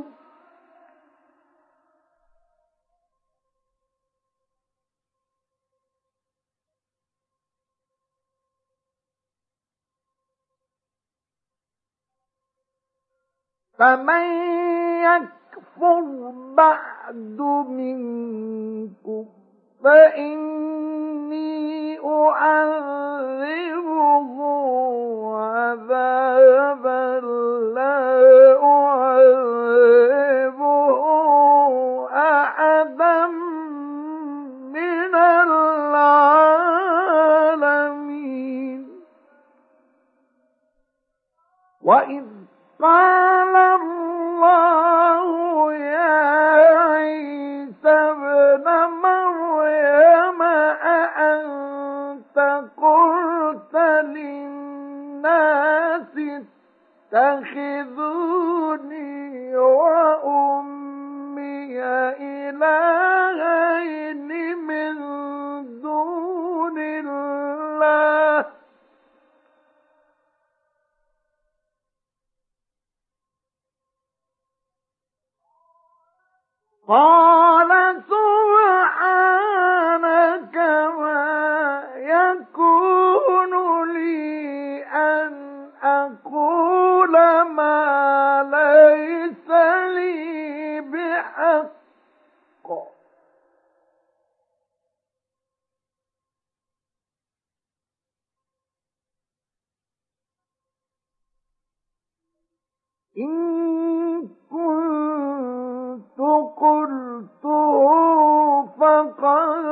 [SPEAKER 1] فمن يكفر بعد منكم فإني أعذبه عذابا لا أعذبه أحدا من العالمين. وإذ قال الله يا عيسى ابن مريم أأنت قلت للناس اتخذوني وأمي إلهين من دون الله قال سبحانك ما يكون لي أن أقول ما ليس لي بحق إن كنت قلته فقد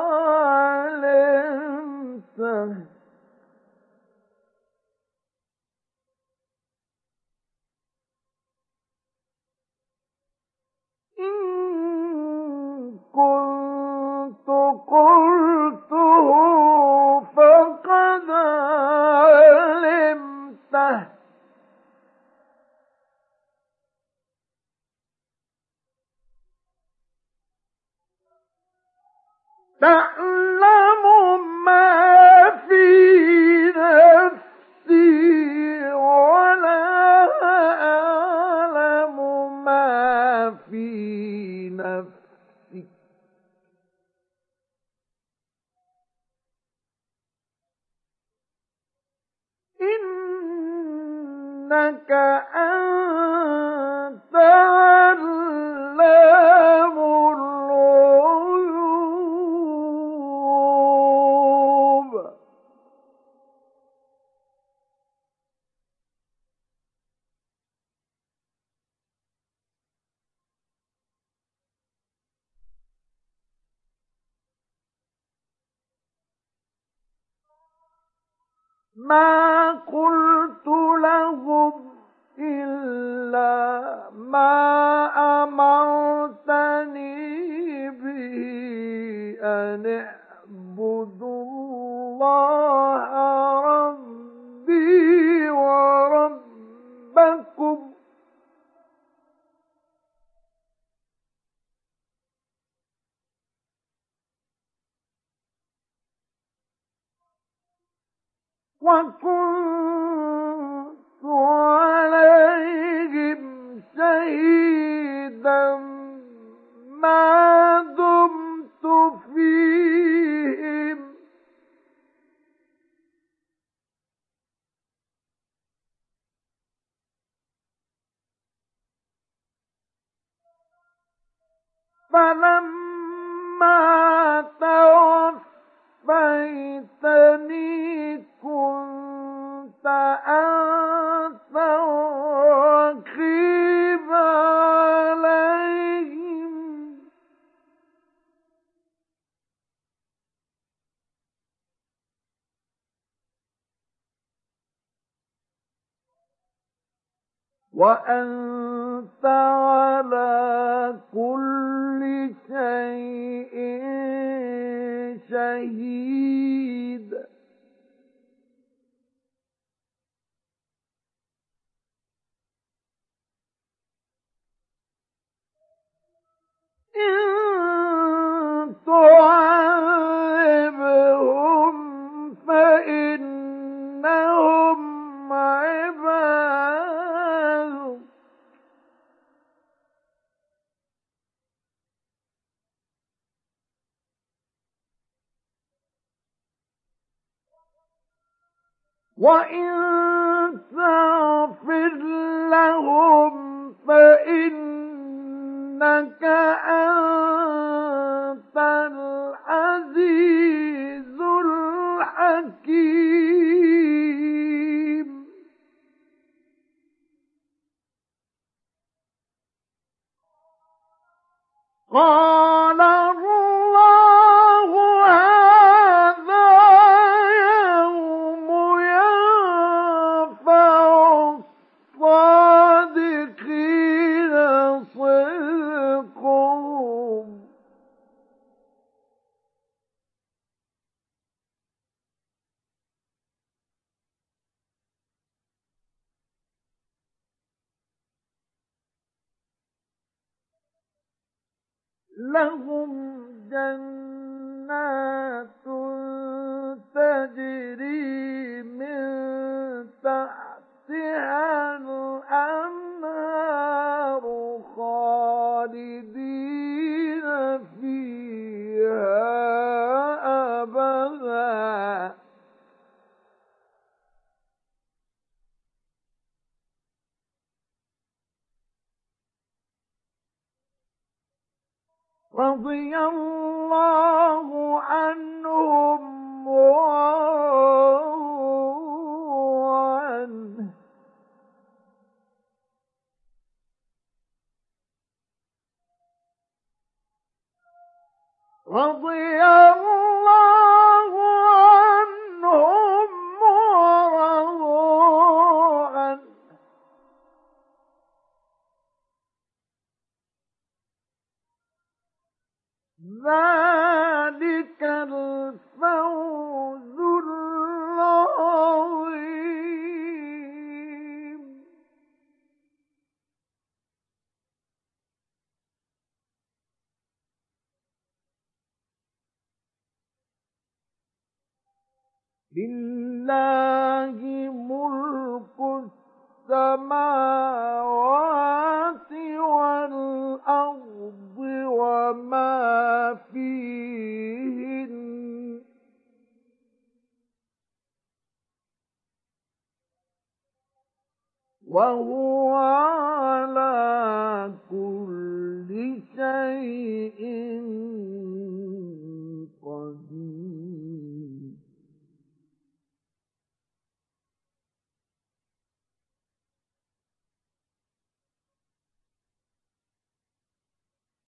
[SPEAKER 1] علمته تعلم ما في نفسي ولا أعلم ما في نفسك إنك أنت علام الغيوب. ما قلت لهم إلا ما أمرتني به أن اعبدوا الله ربي وربكم وكنت عليهم شهيدا ما دمت فيهم فلما توفيتني كنت أنت الرقيب عليهم وأنت على كل شيء شهيد. إن تعذبهم فإنهم عباد وإن تغفر لهم فإنك أنت العزيز الحكيم. قال الله هذا يوم ينفع الصادقين صدقهم لهم جنات تجري من تحتها الأنهار خالدين فيها أبدا رضي الله عنهم ورضوا عنه رضي الله عنهم ورضوا عنه ذلك الفوز لله ملك السماوات والأرض وما فيهن وهو على كل شيء